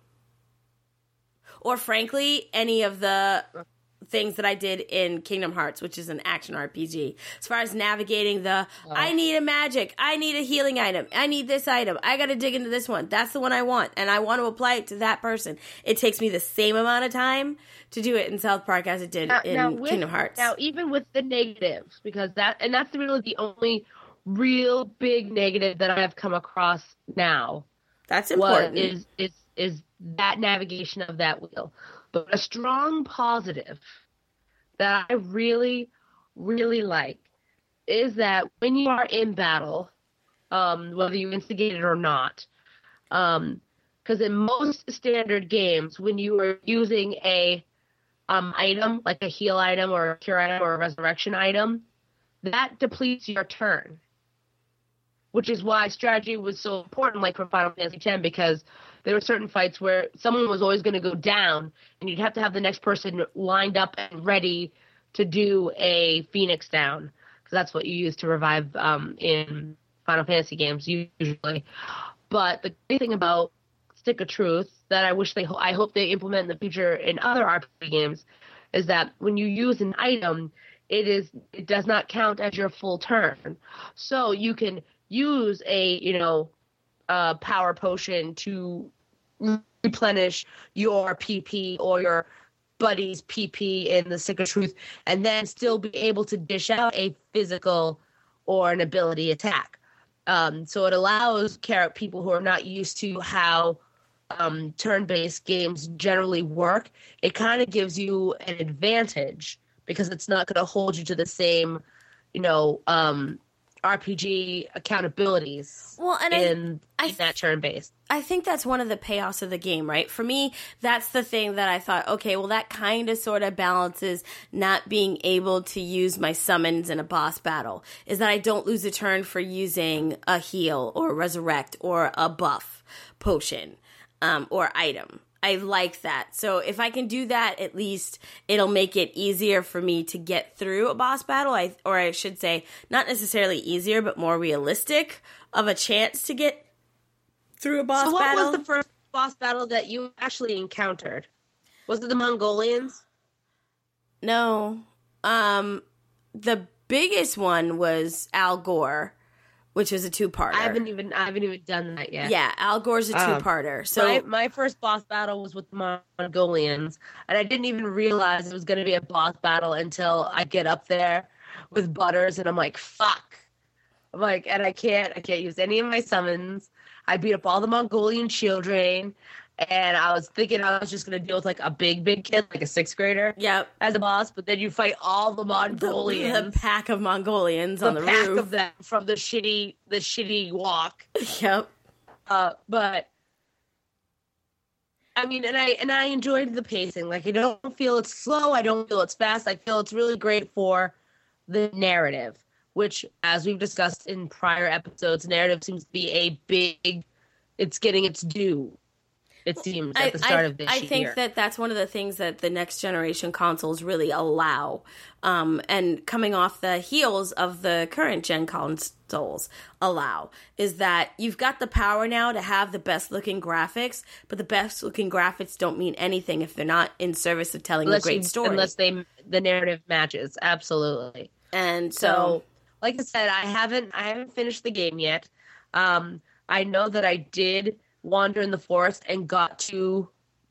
Or frankly, any of the things that I did in Kingdom Hearts, which is an action R P G. As far as navigating the, oh. I need a magic, I need a healing item, I need this item, I gotta dig into this one, that's the one I want, and I want to apply it to that person. It takes me the same amount of time to do it in South Park as it did now, in now with, Kingdom Hearts. Now, even with the negatives, because that, and that's really the only real big negative that I've come across now. That's important. Is, is, is that navigation of that wheel. But a strong positive that I really, really like is that when you are in battle, um, whether you instigate it or not, um, because in most standard games, when you are using a um, item, like a heal item or a cure item or a resurrection item, that depletes your turn. Which is why strategy was so important, like for Final Fantasy X, because there were certain fights where someone was always going to go down, and you'd have to have the next person lined up and ready to do a Phoenix down, because that's what you use to revive um, in Final Fantasy games usually. But the great thing about Stick of Truth that I wish they, I hope they implement in the future in other R P G games, is that when you use an item, it is it does not count as your full turn, so you can use a, you know, uh, power potion to replenish your P P or your buddy's P P in the Stick of Truth, and then still be able to dish out a physical or an ability attack. Um, so it allows people who are not used to how um, turn-based games generally work, it kind of gives you an advantage because it's not going to hold you to the same, you know, um, R P G accountabilities well, and in, I, I in that turn-based. I think that's one of the payoffs of the game, right? For me, that's the thing that I thought, okay, well, that kind of sort of balances not being able to use my summons in a boss battle, is that I don't lose a turn for using a heal or a resurrect or a buff potion um, or item. I like that. So if I can do that, at least it'll make it easier for me to get through a boss battle. I, or I should say, not necessarily easier, but more realistic of a chance to get through a boss battle. So what battle. was the first boss battle that you actually encountered? Was it the Mongolians? No. Um, the biggest one was Al Gore, which was a two-parter. I haven't even I haven't even done that yet. Yeah, Al Gore's a two-parter. Um, so my, my first boss battle was with the Mongolians, and I didn't even realize it was going to be a boss battle until I get up there with Butters, and I'm like, fuck. I'm like, and I can't I can't use any of my summons. I beat up all the Mongolian children, and I was thinking I was just going to deal with like a big, big kid, like a sixth grader yep. as a boss, but then you fight all the Mongolians. The, the pack of Mongolians the on the pack roof. of them from the shitty, the shitty walk. Yep. Uh, but, I mean, and I and I enjoyed the pacing. Like, I don't feel it's slow. I don't feel it's fast. I feel it's really great for the narrative, which, as we've discussed in prior episodes, narrative seems to be a big, it's getting its due, it seems, at the start I, of this I year. I think that that's one of the things that the next generation consoles really allow. Um, and coming off the heels of the current gen consoles allow, is that you've got the power now to have the best looking graphics, but the best looking graphics don't mean anything if they're not in service of telling unless a great you, story. Unless they, the narrative matches, absolutely. And so... so like I said, I haven't I haven't finished the game yet. Um, I know that I did wander in the forest and got to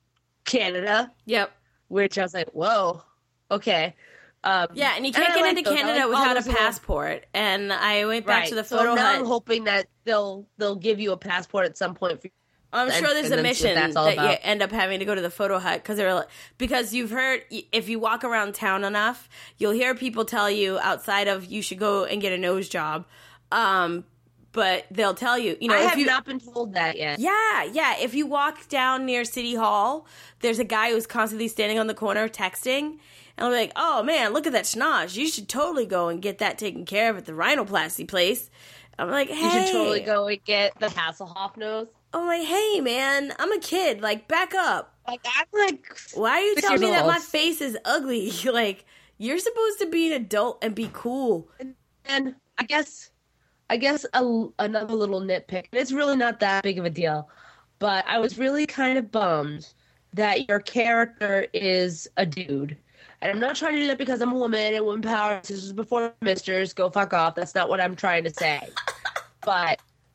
Canada. Yep. Which I was like, whoa, okay. Um, yeah, and you can't and get into those. Canada like without a passport. Little... And I went back right. to the photo so now hut. I'm hoping that they'll they'll give you a passport at some point. For I'm and, sure there's a mission that about. you end up having to go to the photo hut because they're because you've heard if you walk around town enough, you'll hear people tell you outside of you should go and get a nose job. Um, but they'll tell you, you know, I if have you, not been told that yet. Yeah, yeah. If you walk down near City Hall, there's a guy who's constantly standing on the corner texting, and I'll be like, "Oh man, look at that schnoz! You should totally go and get that taken care of at the rhinoplasty place." I'm like, "Hey, you should totally go and get the Hasselhoff nose." I'm like, "Hey man, I'm a kid. Like, back up. Like, I'm like, why are you telling me that my face is ugly? Like, you're supposed to be an adult and be cool." And, and I guess. I guess a, another little nitpick, and it's really not that big of a deal, but I was really kind of bummed that your character is a dude. And I'm not trying to do that because I'm a woman and woman power. This is before misters. Go fuck off. That's not what I'm trying to say. But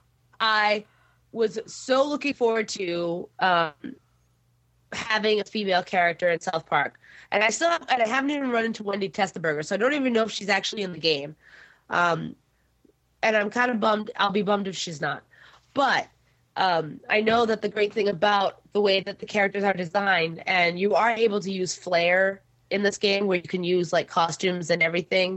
I was so looking forward to um, having a female character in South Park. And I still have, and I haven't even run into Wendy Testaberger, so I don't even know if she's actually in the game. Um, And I'm kind of bummed. I'll be bummed if she's not. But um, I know that the great thing about the way that the characters are designed, and you are able to use flair in this game where you can use like costumes and everything,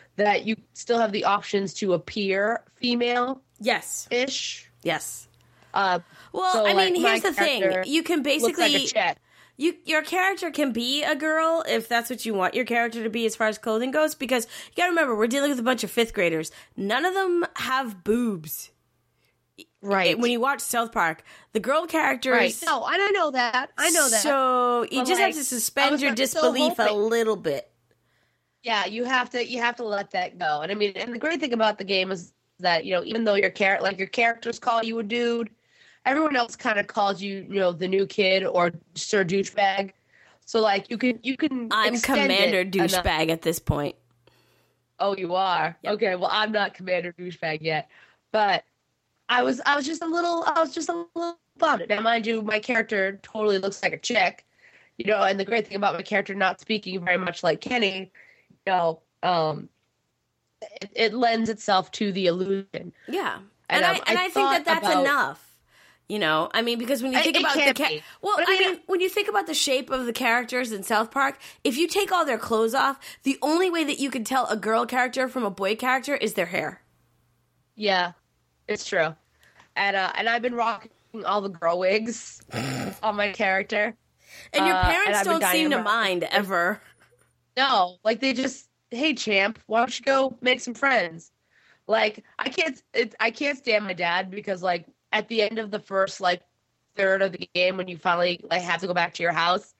that you still have the options to appear female Yes. ish. Yes. Uh, Well, so, I like, mean, my here's the thing. character You can looks like basically a chick. you your character can be a girl if that's what you want your character to be as far as clothing goes, because you got to remember we're dealing with a bunch of fifth graders. None of them have boobs. Right. When you watch South Park, the girl characters. Right. No, and I know that. I know that. So you But, just like, have to I suspend was your so disbelief a hoping- little bit. Yeah, you have to you have to let that go. And I mean, and the great thing about the game is that, you know, even though your character like your characters call you a dude, everyone else kind of calls you, you know, the new kid or Sir Douchebag. So like you can you can I'm extend Commander it enough- Douchebag at this point. Oh, you are? Yep. Okay, well I'm not Commander Douchebag yet. But I was I was just a little I was just a little bummed. Now mind you, my character totally looks like a chick. You know, and the great thing about my character not speaking very much like Kenny, you know, um, it, it lends itself to the illusion. Yeah, And, and, um, I and I I, think that thought that's about- enough. You know, I mean, because when you It- think it about the can't ca- be. well, But I I mean, mean, when you think about the shape of the characters in South Park, if you take all their clothes off, the only way that you can tell a girl character from a boy character is their hair. Yeah, it's true. And uh, and I've been rocking all the girl wigs on my character. And your Uh, and parents I've been don't dying seem to about- mind ever. No, like they just, hey champ, why don't you go make some friends? Like I can't, it, I can't stand my dad because like at the end of the first like third of the game when you finally like have to go back to your house,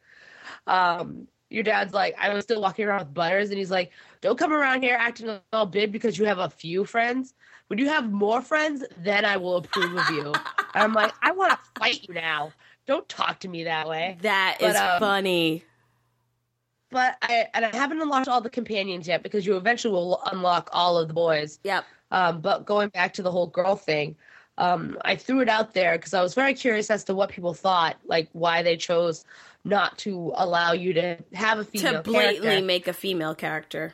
um, your dad's like, I was still walking around with Butters, and he's like, don't come around here acting all big because you have a few friends. When you have more friends, then I will approve of you. And I'm like, I want to fight you now. Don't talk to me that way. That But, is um, funny. But I and I haven't unlocked all the companions yet because you eventually will unlock all of the boys. Yep. Um, but going back to the whole girl thing, um, I threw it out there because I was very curious as to what people thought, like why they chose not to allow you to have a female To blatantly character. make a female character.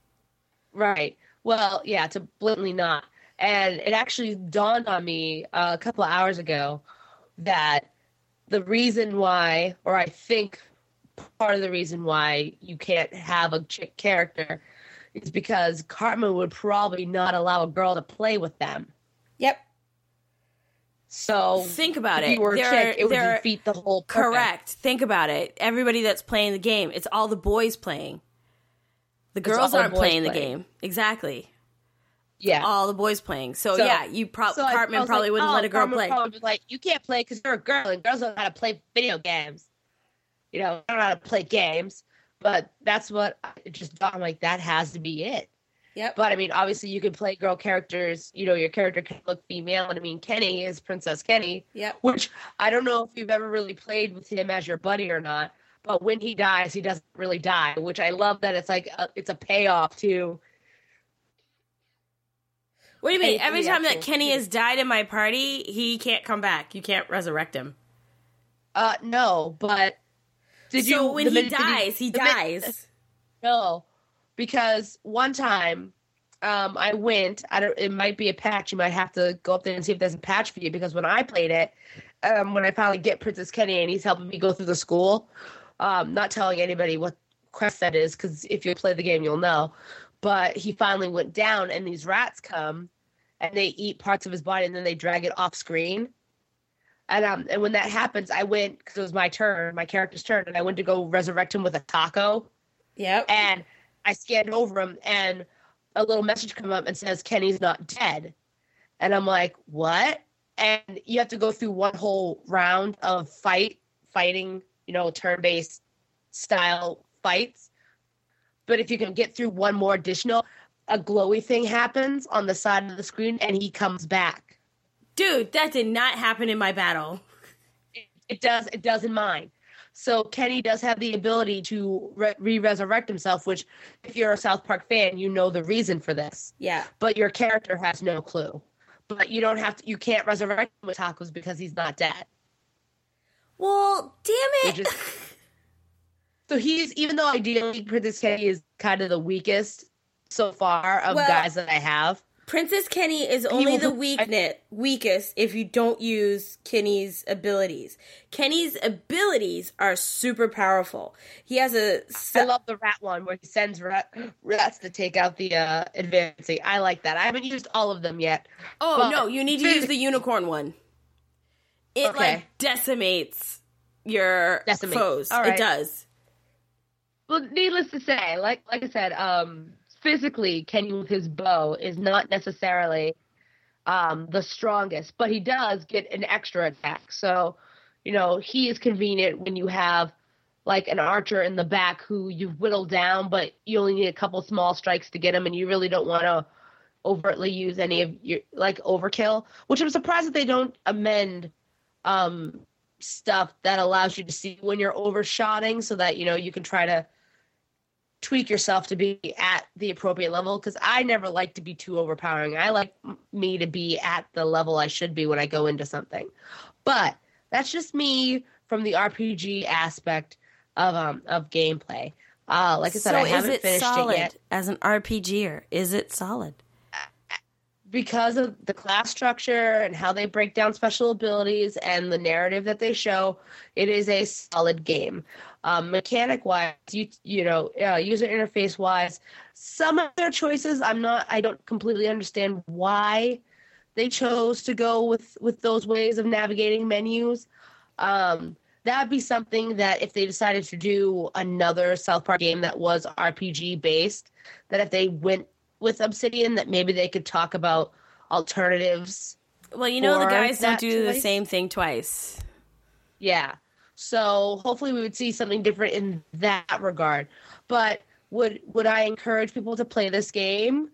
Right. Well, yeah, to blatantly not. And it actually dawned on me uh, a couple of hours ago that the reason why, or I think part of the reason why you can't have a chick character is because Cartman would probably not allow a girl to play with them. Yep. So Think about if it. you were a There- chick, it would there- defeat the whole purpose. Correct. Think about it. Everybody that's playing the game, it's all the boys playing. The girls all the aren't boys playing the playing. game. Exactly. Yeah. All the boys playing. So, So- yeah, you pro- So I- Cartman I was probably like, wouldn't oh, let a girl Cartman play. would probably be like, you can't play because you're a girl and girls don't know how to play video games. You know, don't know how to play games. But that's what it just dawned on me, like that has to be it. Yep. But I mean, obviously, you can play girl characters. You know, your character can look female, and I mean, Kenny is Princess Kenny, Yep. which I don't know if you've ever really played with him as your buddy or not. But when he dies, he doesn't really die, which I love that it's like a, it's a payoff to. What do you mean? Hey, Every the time that actual- Kenny has died in my party, he can't come back. You can't resurrect him. Uh, no, but did so you? when the he minute- did you- dies, he the minute- dies. No, because one time, um, I went. I don't. It might be a patch. You might have to go up there and see if there's a patch for you. Because when I played it, um, when I finally get Princess Kenny and he's helping me go through the school, um, not telling anybody what quest that is, because if you play the game, you'll know. But he finally went down, and these rats come, and they eat parts of his body, and then they drag it off screen. And um, and when that happens, I went because it was my turn, my character's turn, and I went to go resurrect him with a taco. Yep. And I scanned over him, and a little message come up and says, Kenny's not dead. And I'm like, what? And you have to go through one whole round of fight, fighting, you know, turn-based style fights. But if you can get through one more additional, a glowy thing happens on the side of the screen, and he comes back. Dude, that did not happen in my battle. It, it does. It does in mine. So Kenny does have the ability to re- re-resurrect himself, which if you're a South Park fan, you know the reason for this. Yeah. But your character has no clue. But you don't have to, you can't resurrect him with tacos because he's not dead. Well, damn it. Which is- So he's, even though ideally Princess Kenny is kind of the weakest so far of Well- guys that I have. Princess Kenny is only will- the weakness, weakest if you don't use Kenny's abilities. Kenny's abilities are super powerful. He has a... I love the rat one where he sends rat, rats to take out the uh, advancing. I like that. I haven't used all of them yet. Oh, but- no, you need to use the unicorn one. It, Okay. like, decimates your Decimates. foes. All right. It does. Well, needless to say, like like I said, um, physically, Kenny with his bow is not necessarily um, the strongest, but he does get an extra attack. So, you know, he is convenient when you have like an archer in the back who you've whittled down, but you only need a couple small strikes to get him, and you really don't want to overtly use any of your like overkill. Which I'm surprised that they don't amend um, stuff that allows you to see when you're overshotting, so that you know you can try to tweak yourself to be at the appropriate level, because I never like to be too overpowering. I like m- me to be at the level I should be when I go into something. But that's just me from the R P G aspect of um of gameplay. Uh, like I said, so I haven't is it finished solid it yet as an RPGer? Is it solid? because of the class structure and how they break down special abilities and the narrative that they show. It is a solid game. Um, mechanic wise, you you know, uh, user interface wise, some of their choices I'm not, I don't completely understand why they chose to go with with those ways of navigating menus. Um, that would be something that if they decided to do another South Park game that was R P G based, that if they went with Obsidian, that maybe they could talk about alternatives. Well, you know, the for guys don't that do the choice. same thing twice. Yeah. So hopefully we would see something different in that regard. But would would I encourage people to play this game?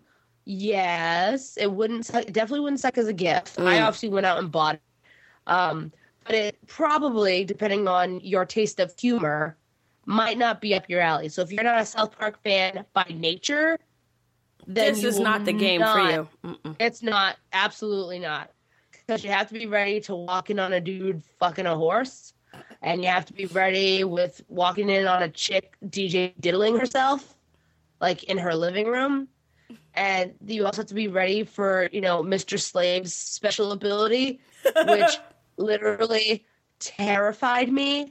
Yes. It wouldn't suck, it definitely wouldn't suck as a gift. I Mm. obviously went out and bought it. Um, but it probably, depending on your taste of humor, might not be up your alley. So if you're not a South Park fan by nature, then This you is will not the game for not- you. Mm-mm. It's not. Absolutely not. Because you have to be ready to walk in on a dude fucking a horse. And you have to be ready with walking in on a chick D J diddling herself, like in her living room. And you also have to be ready for, you know, Mister Slave's special ability, which literally terrified me.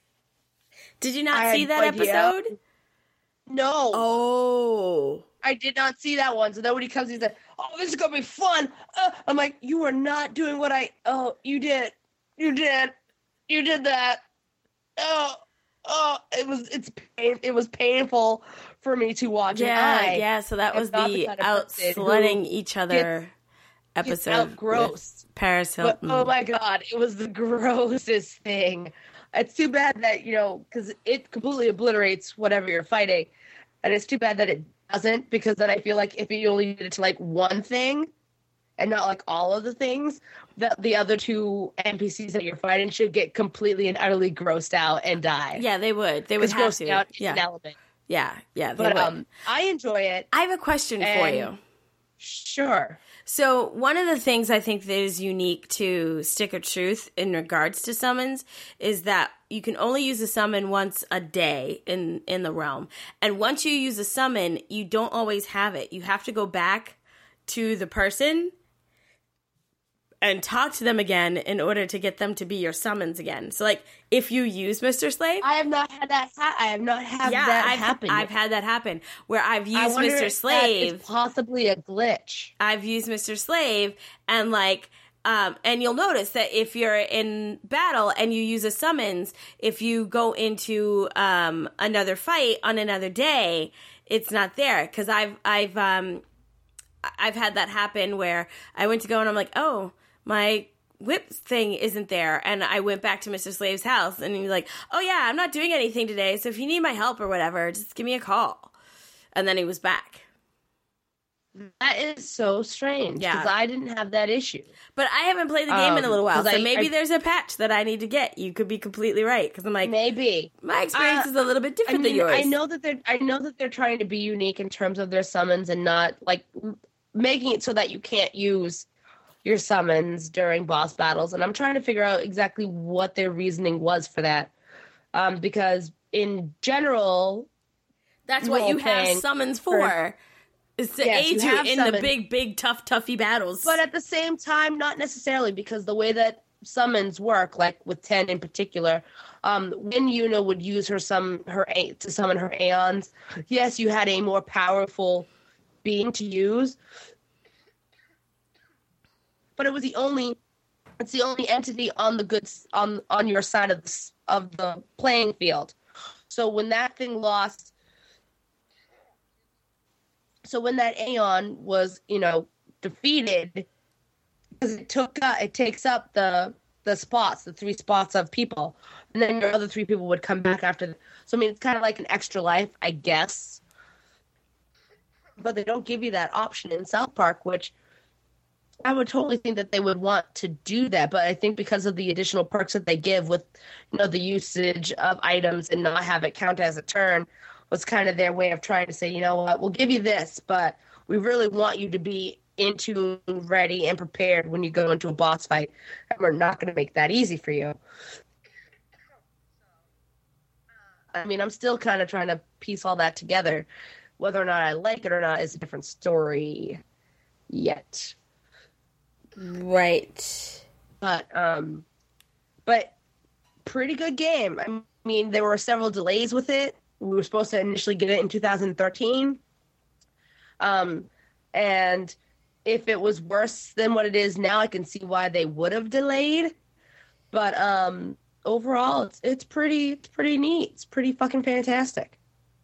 Did you not I see had that no idea. episode? No. Oh. I did not see that one. So then when he comes, he said, "Oh, this is gonna be fun." Uh, I'm like, "You are not doing what I." Oh, you did, you did, you did that. Oh, oh, it was it's pain, it was painful for me to watch. And Yeah, I yeah. So that am was not the the kind of out person who slutting each other gets episode. out gross. with Paris But Hilton. oh my god, it was the grossest thing. It's too bad that, you know, because it completely obliterates whatever you're fighting, and it's too bad that it doesn't, because then I feel like if you only did it to like one thing and not like all of the things, that the other two N P Cs that you're fighting should get completely and utterly grossed out and die. Yeah, they would. They would Because have grossing to. out is an Yeah, element. yeah, yeah. They But would. um, I enjoy it. I have a question for and- you. Sure. So one of the things I think that is unique to Stick of Truth in regards to summons is that you can only use a summon once a day in, in the realm. And once you use a summon, you don't always have it. You have to go back to the person and talk to them again in order to get them to be your summons again. So like if you use Mister Slave, I have not had that. Ha- I have not had yeah, that I've, happen. I've yet. had that happen where I've I used wonder Mister if that Slave. is possibly a glitch. I've used Mister Slave and like um and you'll notice that if you're in battle and you use a summons, if you go into um another fight on another day, it's not there, cuz I've I've um I've had that happen where I went to go and I'm like, "Oh, my whip thing isn't there." And I went back to Mister Slave's house and he's like, "Oh yeah, I'm not doing anything today, so if you need my help or whatever, just give me a call." And then he was back. That is so strange. Yeah. Because I didn't have that issue. But I haven't played the game in a Um, little while, 'cause so I- maybe I- there's a patch that I need to get. You could be completely right, because I'm like, Maybe. my experience Uh, is a little bit I different mean, than yours. I know that they're I know that they're trying to be unique in terms of their summons and not like m- making it so that you can't use your summons during boss battles. And I'm trying to figure out exactly what their reasoning was for that. Um, because in general, That's what you have role-playing summons for. It's to Yes, you aid you have in the summoned- big, big, tough, toughy battles. But at the same time, not necessarily, because the way that summons work, like with ten in particular, um, when Yuna would use her sum her a- to summon her Aeons, yes, you had a more powerful being to use, but it was the only it's the only entity on the good s- on on your side of the s- of the playing field. So when that thing lost. So when that Aeon was, you know, defeated, because it took uh, it takes up the the spots, the three spots of people, and then your other three people would come back after. The, so I mean, it's kind of like an extra life, I guess. But they don't give you that option in South Park, which I would totally think that they would want to do that. But I think because of the additional perks that they give with, you know, the usage of items and not have it count as a turn, was kind of their way of trying to say, you know what, we'll give you this, but we really want you to be into ready and prepared when you go into a boss fight, and we're not going to make that easy for you. I mean, I'm still kind of trying to piece all that together. Whether or not I like it or not is a different story yet. Right. But, um, but pretty good game. I mean, there were several delays with it. We were supposed to initially get it in two thousand thirteen. Um, and if it was worse than what it is now, I can see why they would have delayed. But um, overall, it's it's pretty it's pretty neat. It's pretty fucking fantastic.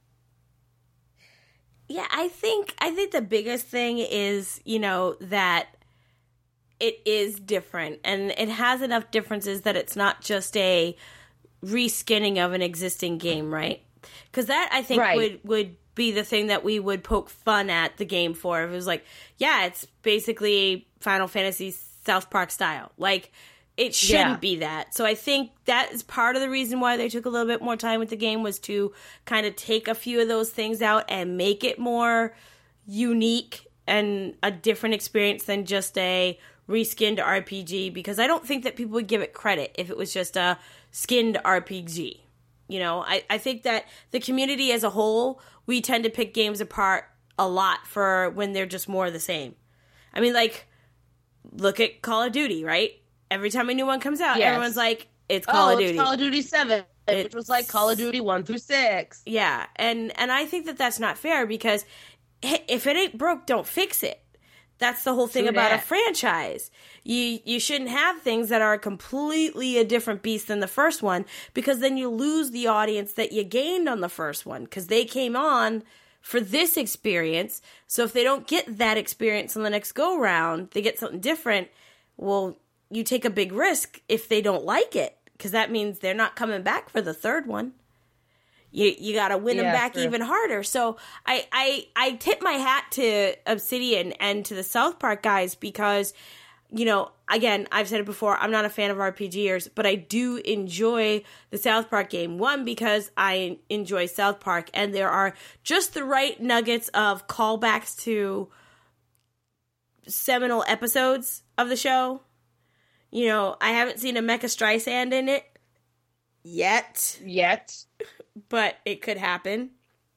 Yeah, I think I think the biggest thing is, you know, that it is different, and it has enough differences that it's not just a reskinning of an existing game, right? Because that, I think, Right. would, would be the thing that we would poke fun at the game for. If it was like, yeah, it's basically Final Fantasy South Park style. Like, it shouldn't Yeah. be that. So I think that is part of the reason why they took a little bit more time with the game, was to kind of take a few of those things out and make it more unique and a different experience than just a reskinned R P G. Because I don't think that people would give it credit if it was just a skinned R P G. You know, I, I think that the community as a whole, we tend to pick games apart a lot for when they're just more of the same. I mean, like, look at Call of Duty, right? Every time a new one comes out, Yes. everyone's like, it's Call oh, of Duty. It's Call of Duty seven, which It's- was like Call of Duty one through six. Yeah, and, and I think that that's not fair, because h- if it ain't broke, don't fix it. That's the whole thing True about that. a franchise. You you shouldn't have things that are completely a different beast than the first one, because then you lose the audience that you gained on the first one, because they came on for this experience. So if they don't get that experience on the next go round, they get something different. Well, you take a big risk if they don't like it, because that means they're not coming back for the third one. You you got to win them Yeah, back true. even harder. So I, I I tip my hat to Obsidian and to the South Park guys, because, you know, again, I've said it before, I'm not a fan of RPGers, but I do enjoy the South Park game. One, because I enjoy South Park, and there are just the right nuggets of callbacks to seminal episodes of the show. You know, I haven't seen a Mecha Streisand in it yet, Yet. but it could happen.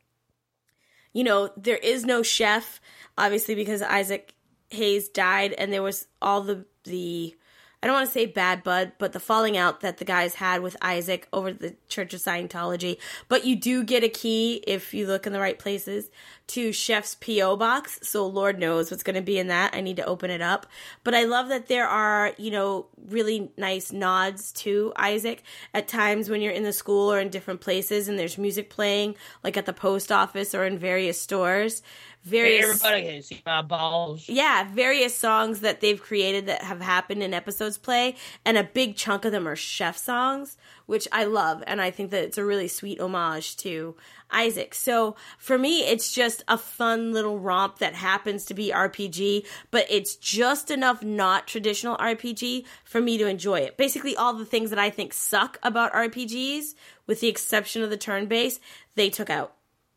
You know, there is no chef, obviously, because Isaac Hayes died, and there was all the, the I don't want to say bad blood, but the falling out that the guys had with Isaac over the Church of Scientology. But you do get a key, if you look in the right places, to Chef's P O box, so Lord knows what's going to be in that. I need to open it up. But I love that there are, you know, really nice nods to Isaac at times when you're in the school or in different places, and there's music playing, like at the post office or in various stores. Various, Everybody can see my balls. yeah, various songs that they've created that have happened in episodes play, and a big chunk of them are chef songs, which I love, and I think that it's a really sweet homage to Isaac. So for me, it's just a fun little romp that happens to be R P G, but it's just enough not traditional R P G for me to enjoy it. Basically, all the things that I think suck about R P Gs, with the exception of the turn-based, they took out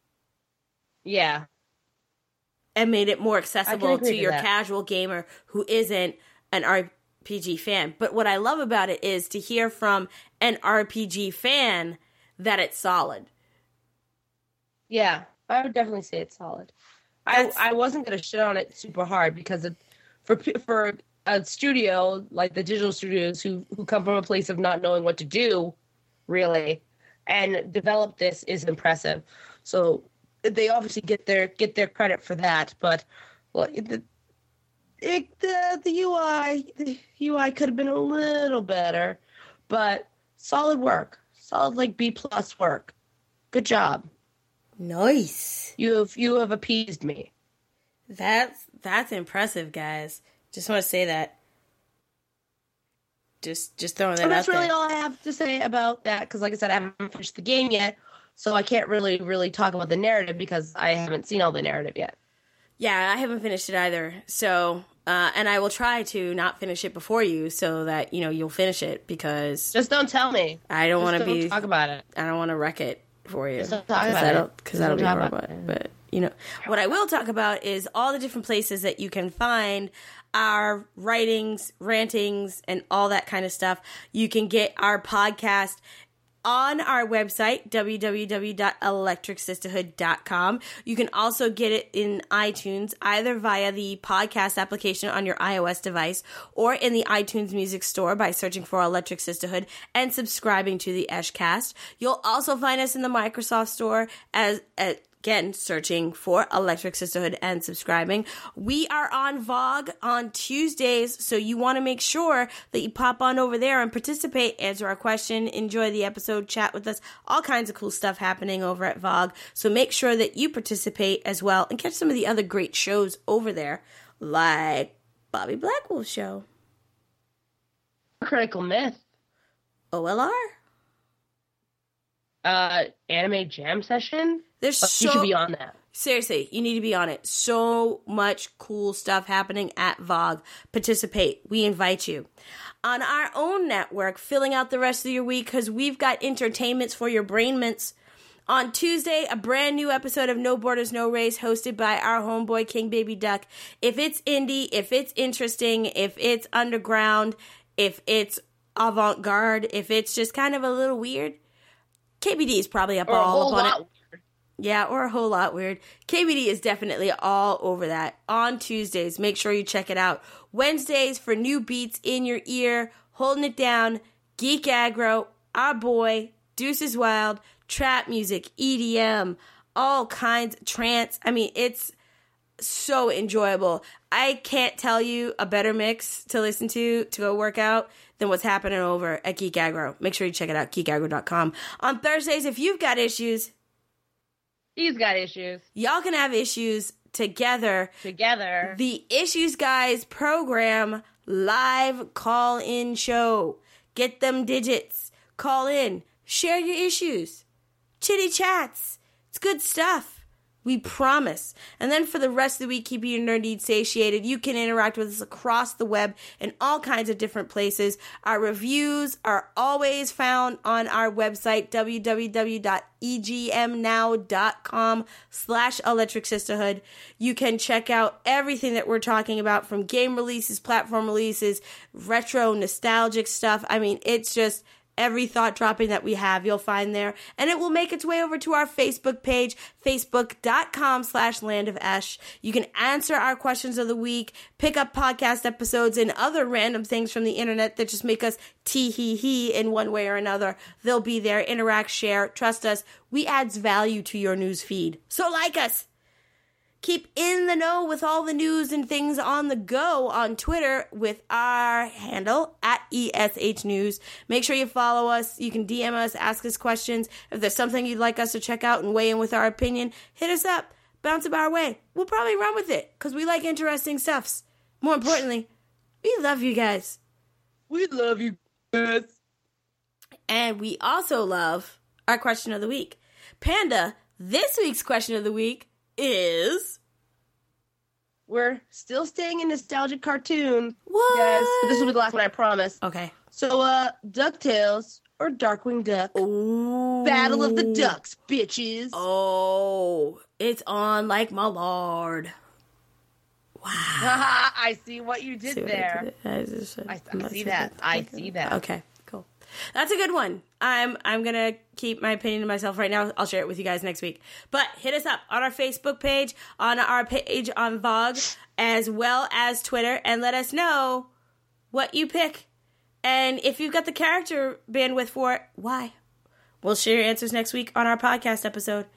Yeah. and made it more I accessible can agree to to your that. casual gamer who isn't an R P G fan. But what I love about it is to hear from an R P G fan that it's solid. Yeah. I would definitely say it's solid. I, I wasn't going to shit on it super hard because it, for for a studio like the digital studios who, who come from a place of not knowing what to do, really, and develop this is impressive. So they obviously get their get their credit for that. But well, the it, the the U I the U I could have been a little better, but solid work, solid like B plus work. Good job. Nice. You have you have appeased me. That's that's impressive, guys. Just want to say that. Just just throwing that and out that's really there. all I have to say about that. Because, like I said, I haven't finished the game yet, so I can't really really talk about the narrative because I haven't seen all the narrative yet. Yeah, I haven't finished it either. So, uh, and I will try to not finish it before you, so that you know you'll finish it because just don't tell me. I don't want to be talk about it. I don't want to wreck it for you. Just don't talk about it Because that'll be horrible. But you know what I will talk about is all the different places that you can find our writings, rantings, and all that kind of stuff. You can get our podcast on our website, w w w dot electric sisterhood dot com. You can also get it in iTunes, either via the podcast application on your iOS device or in the iTunes Music Store by searching for Electric Sisterhood and subscribing to the Eshcast. You'll also find us in the Microsoft Store as at Again, searching for Electric Sisterhood and subscribing. We are on Vogue on Tuesdays, so you want to make sure that you pop on over there and participate, answer our question, enjoy the episode, chat with us. All kinds of cool stuff happening over at Vogue. So make sure that you participate as well and catch some of the other great shows over there, like Bobby Blackwell's show, Critical Myth, O L R, uh, Anime Jam Session. There's oh, so, you should be on that. Seriously, you need to be on it. So much cool stuff happening at Vogue. Participate. We invite you. On our own network, filling out the rest of your week because we've got entertainments for your brain mints. On Tuesday, a brand new episode of No Borders, No Race hosted by our homeboy King Baby Duck. If it's indie, if it's interesting, if it's underground, if it's avant-garde, if it's just kind of a little weird, K B D is probably up or all up on lot. it. Yeah, or a whole lot weird. K B D is definitely all over that. On Tuesdays, make sure you check it out. Wednesdays for new beats in your ear, holding it down, Geek Aggro, our boy, Deuces Wild, trap music, E D M, all kinds, trance. I mean, it's so enjoyable. I can't tell you a better mix to listen to to go work out than what's happening over at Geek Aggro. Make sure you check it out, geek aggro dot com. On Thursdays, if you've got issues, he's got issues. Y'all can have issues together. Together. The Issues Guys program live call-in show. Get them digits. Call in. Share your issues. Chitty chats. It's good stuff. We promise. And then for the rest of the week, keep your nerd needs satiated. You can interact with us across the web in all kinds of different places. Our reviews are always found on our website, w w w dot e g m now dot com slash electric sisterhood. You can check out everything that we're talking about, from game releases, platform releases, retro, nostalgic stuff. I mean, it's just every thought dropping that we have, you'll find there. And it will make its way over to our Facebook page, facebook.com slash Land of Esh. You can answer our questions of the week, pick up podcast episodes, and other random things from the internet that just make us tee-hee-hee in one way or another. They'll be there. Interact, share. Trust us. We adds value to your news feed. So like us. Keep in the know with all the news and things on the go on Twitter with our handle at E S H News. Make sure you follow us. You can D M us, ask us questions. If there's something you'd like us to check out and weigh in with our opinion, hit us up. Bounce it our way. We'll probably run with it because we like interesting stuffs. More importantly, we love you guys. We love you guys. And we also love our question of the week. Panda, this week's question of the week is, we're still staying in nostalgic cartoon. What? Yes, this will be the last one, I promise. Okay. So, uh, DuckTales or Darkwing Duck? Ooh. Battle of the Ducks, bitches. Oh, it's on like my lord. Wow. I see what you did See what there. I, did? I, just, I, I see that. I see that. Okay, cool. That's a good one. I'm I'm going to keep my opinion to myself right now. I'll share it with you guys next week. But hit us up on our Facebook page, on our page on Vogue, as well as Twitter, and let us know what you pick. And if you've got the character bandwidth for it, why? We'll share your answers next week on our podcast episode.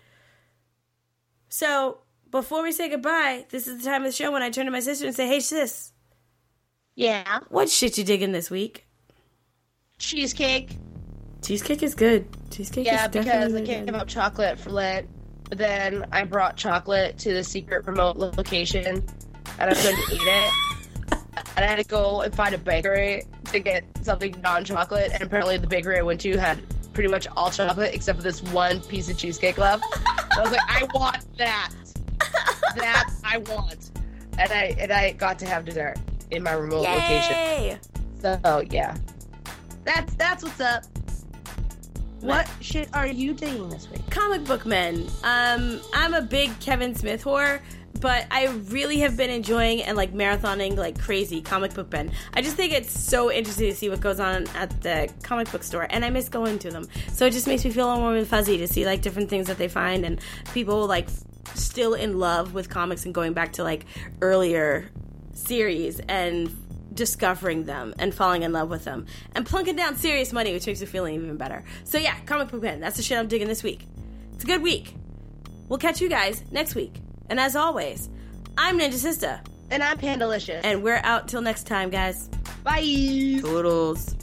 So, before we say goodbye, this is the time of the show when I turn to my sister and say, hey, sis. Yeah? What shit you digging this week? Cheesecake. Cheesecake is good. Cheesecake yeah, is definitely because I good. can't give up chocolate for Lent. But then I brought chocolate to the secret remote location, and I couldn't eat it. And I had to go and find a bakery to get something non-chocolate, and apparently the bakery I went to had pretty much all chocolate except for this one piece of cheesecake left. So I was like, I want that. That I want. And I and I got to have dessert in my remote Yay! location. So yeah. That's that's what's up. What shit are you digging this week? Comic book men. Um, I'm a big Kevin Smith whore, but I really have been enjoying and like marathoning like crazy comic book men. I just think it's so interesting to see what goes on at the comic book store, and I miss going to them. So it just makes me feel all warm and fuzzy to see like different things that they find, and people like still in love with comics and going back to like earlier series and discovering them and falling in love with them and plunking down serious money, which makes me feel even better. So yeah, comic book men. That's the shit I'm digging this week. It's a good week. We'll catch you guys next week. And as always, I'm Ninja Sister. And I'm Pandalicious. And we're out till next time, guys. Bye. Toodles.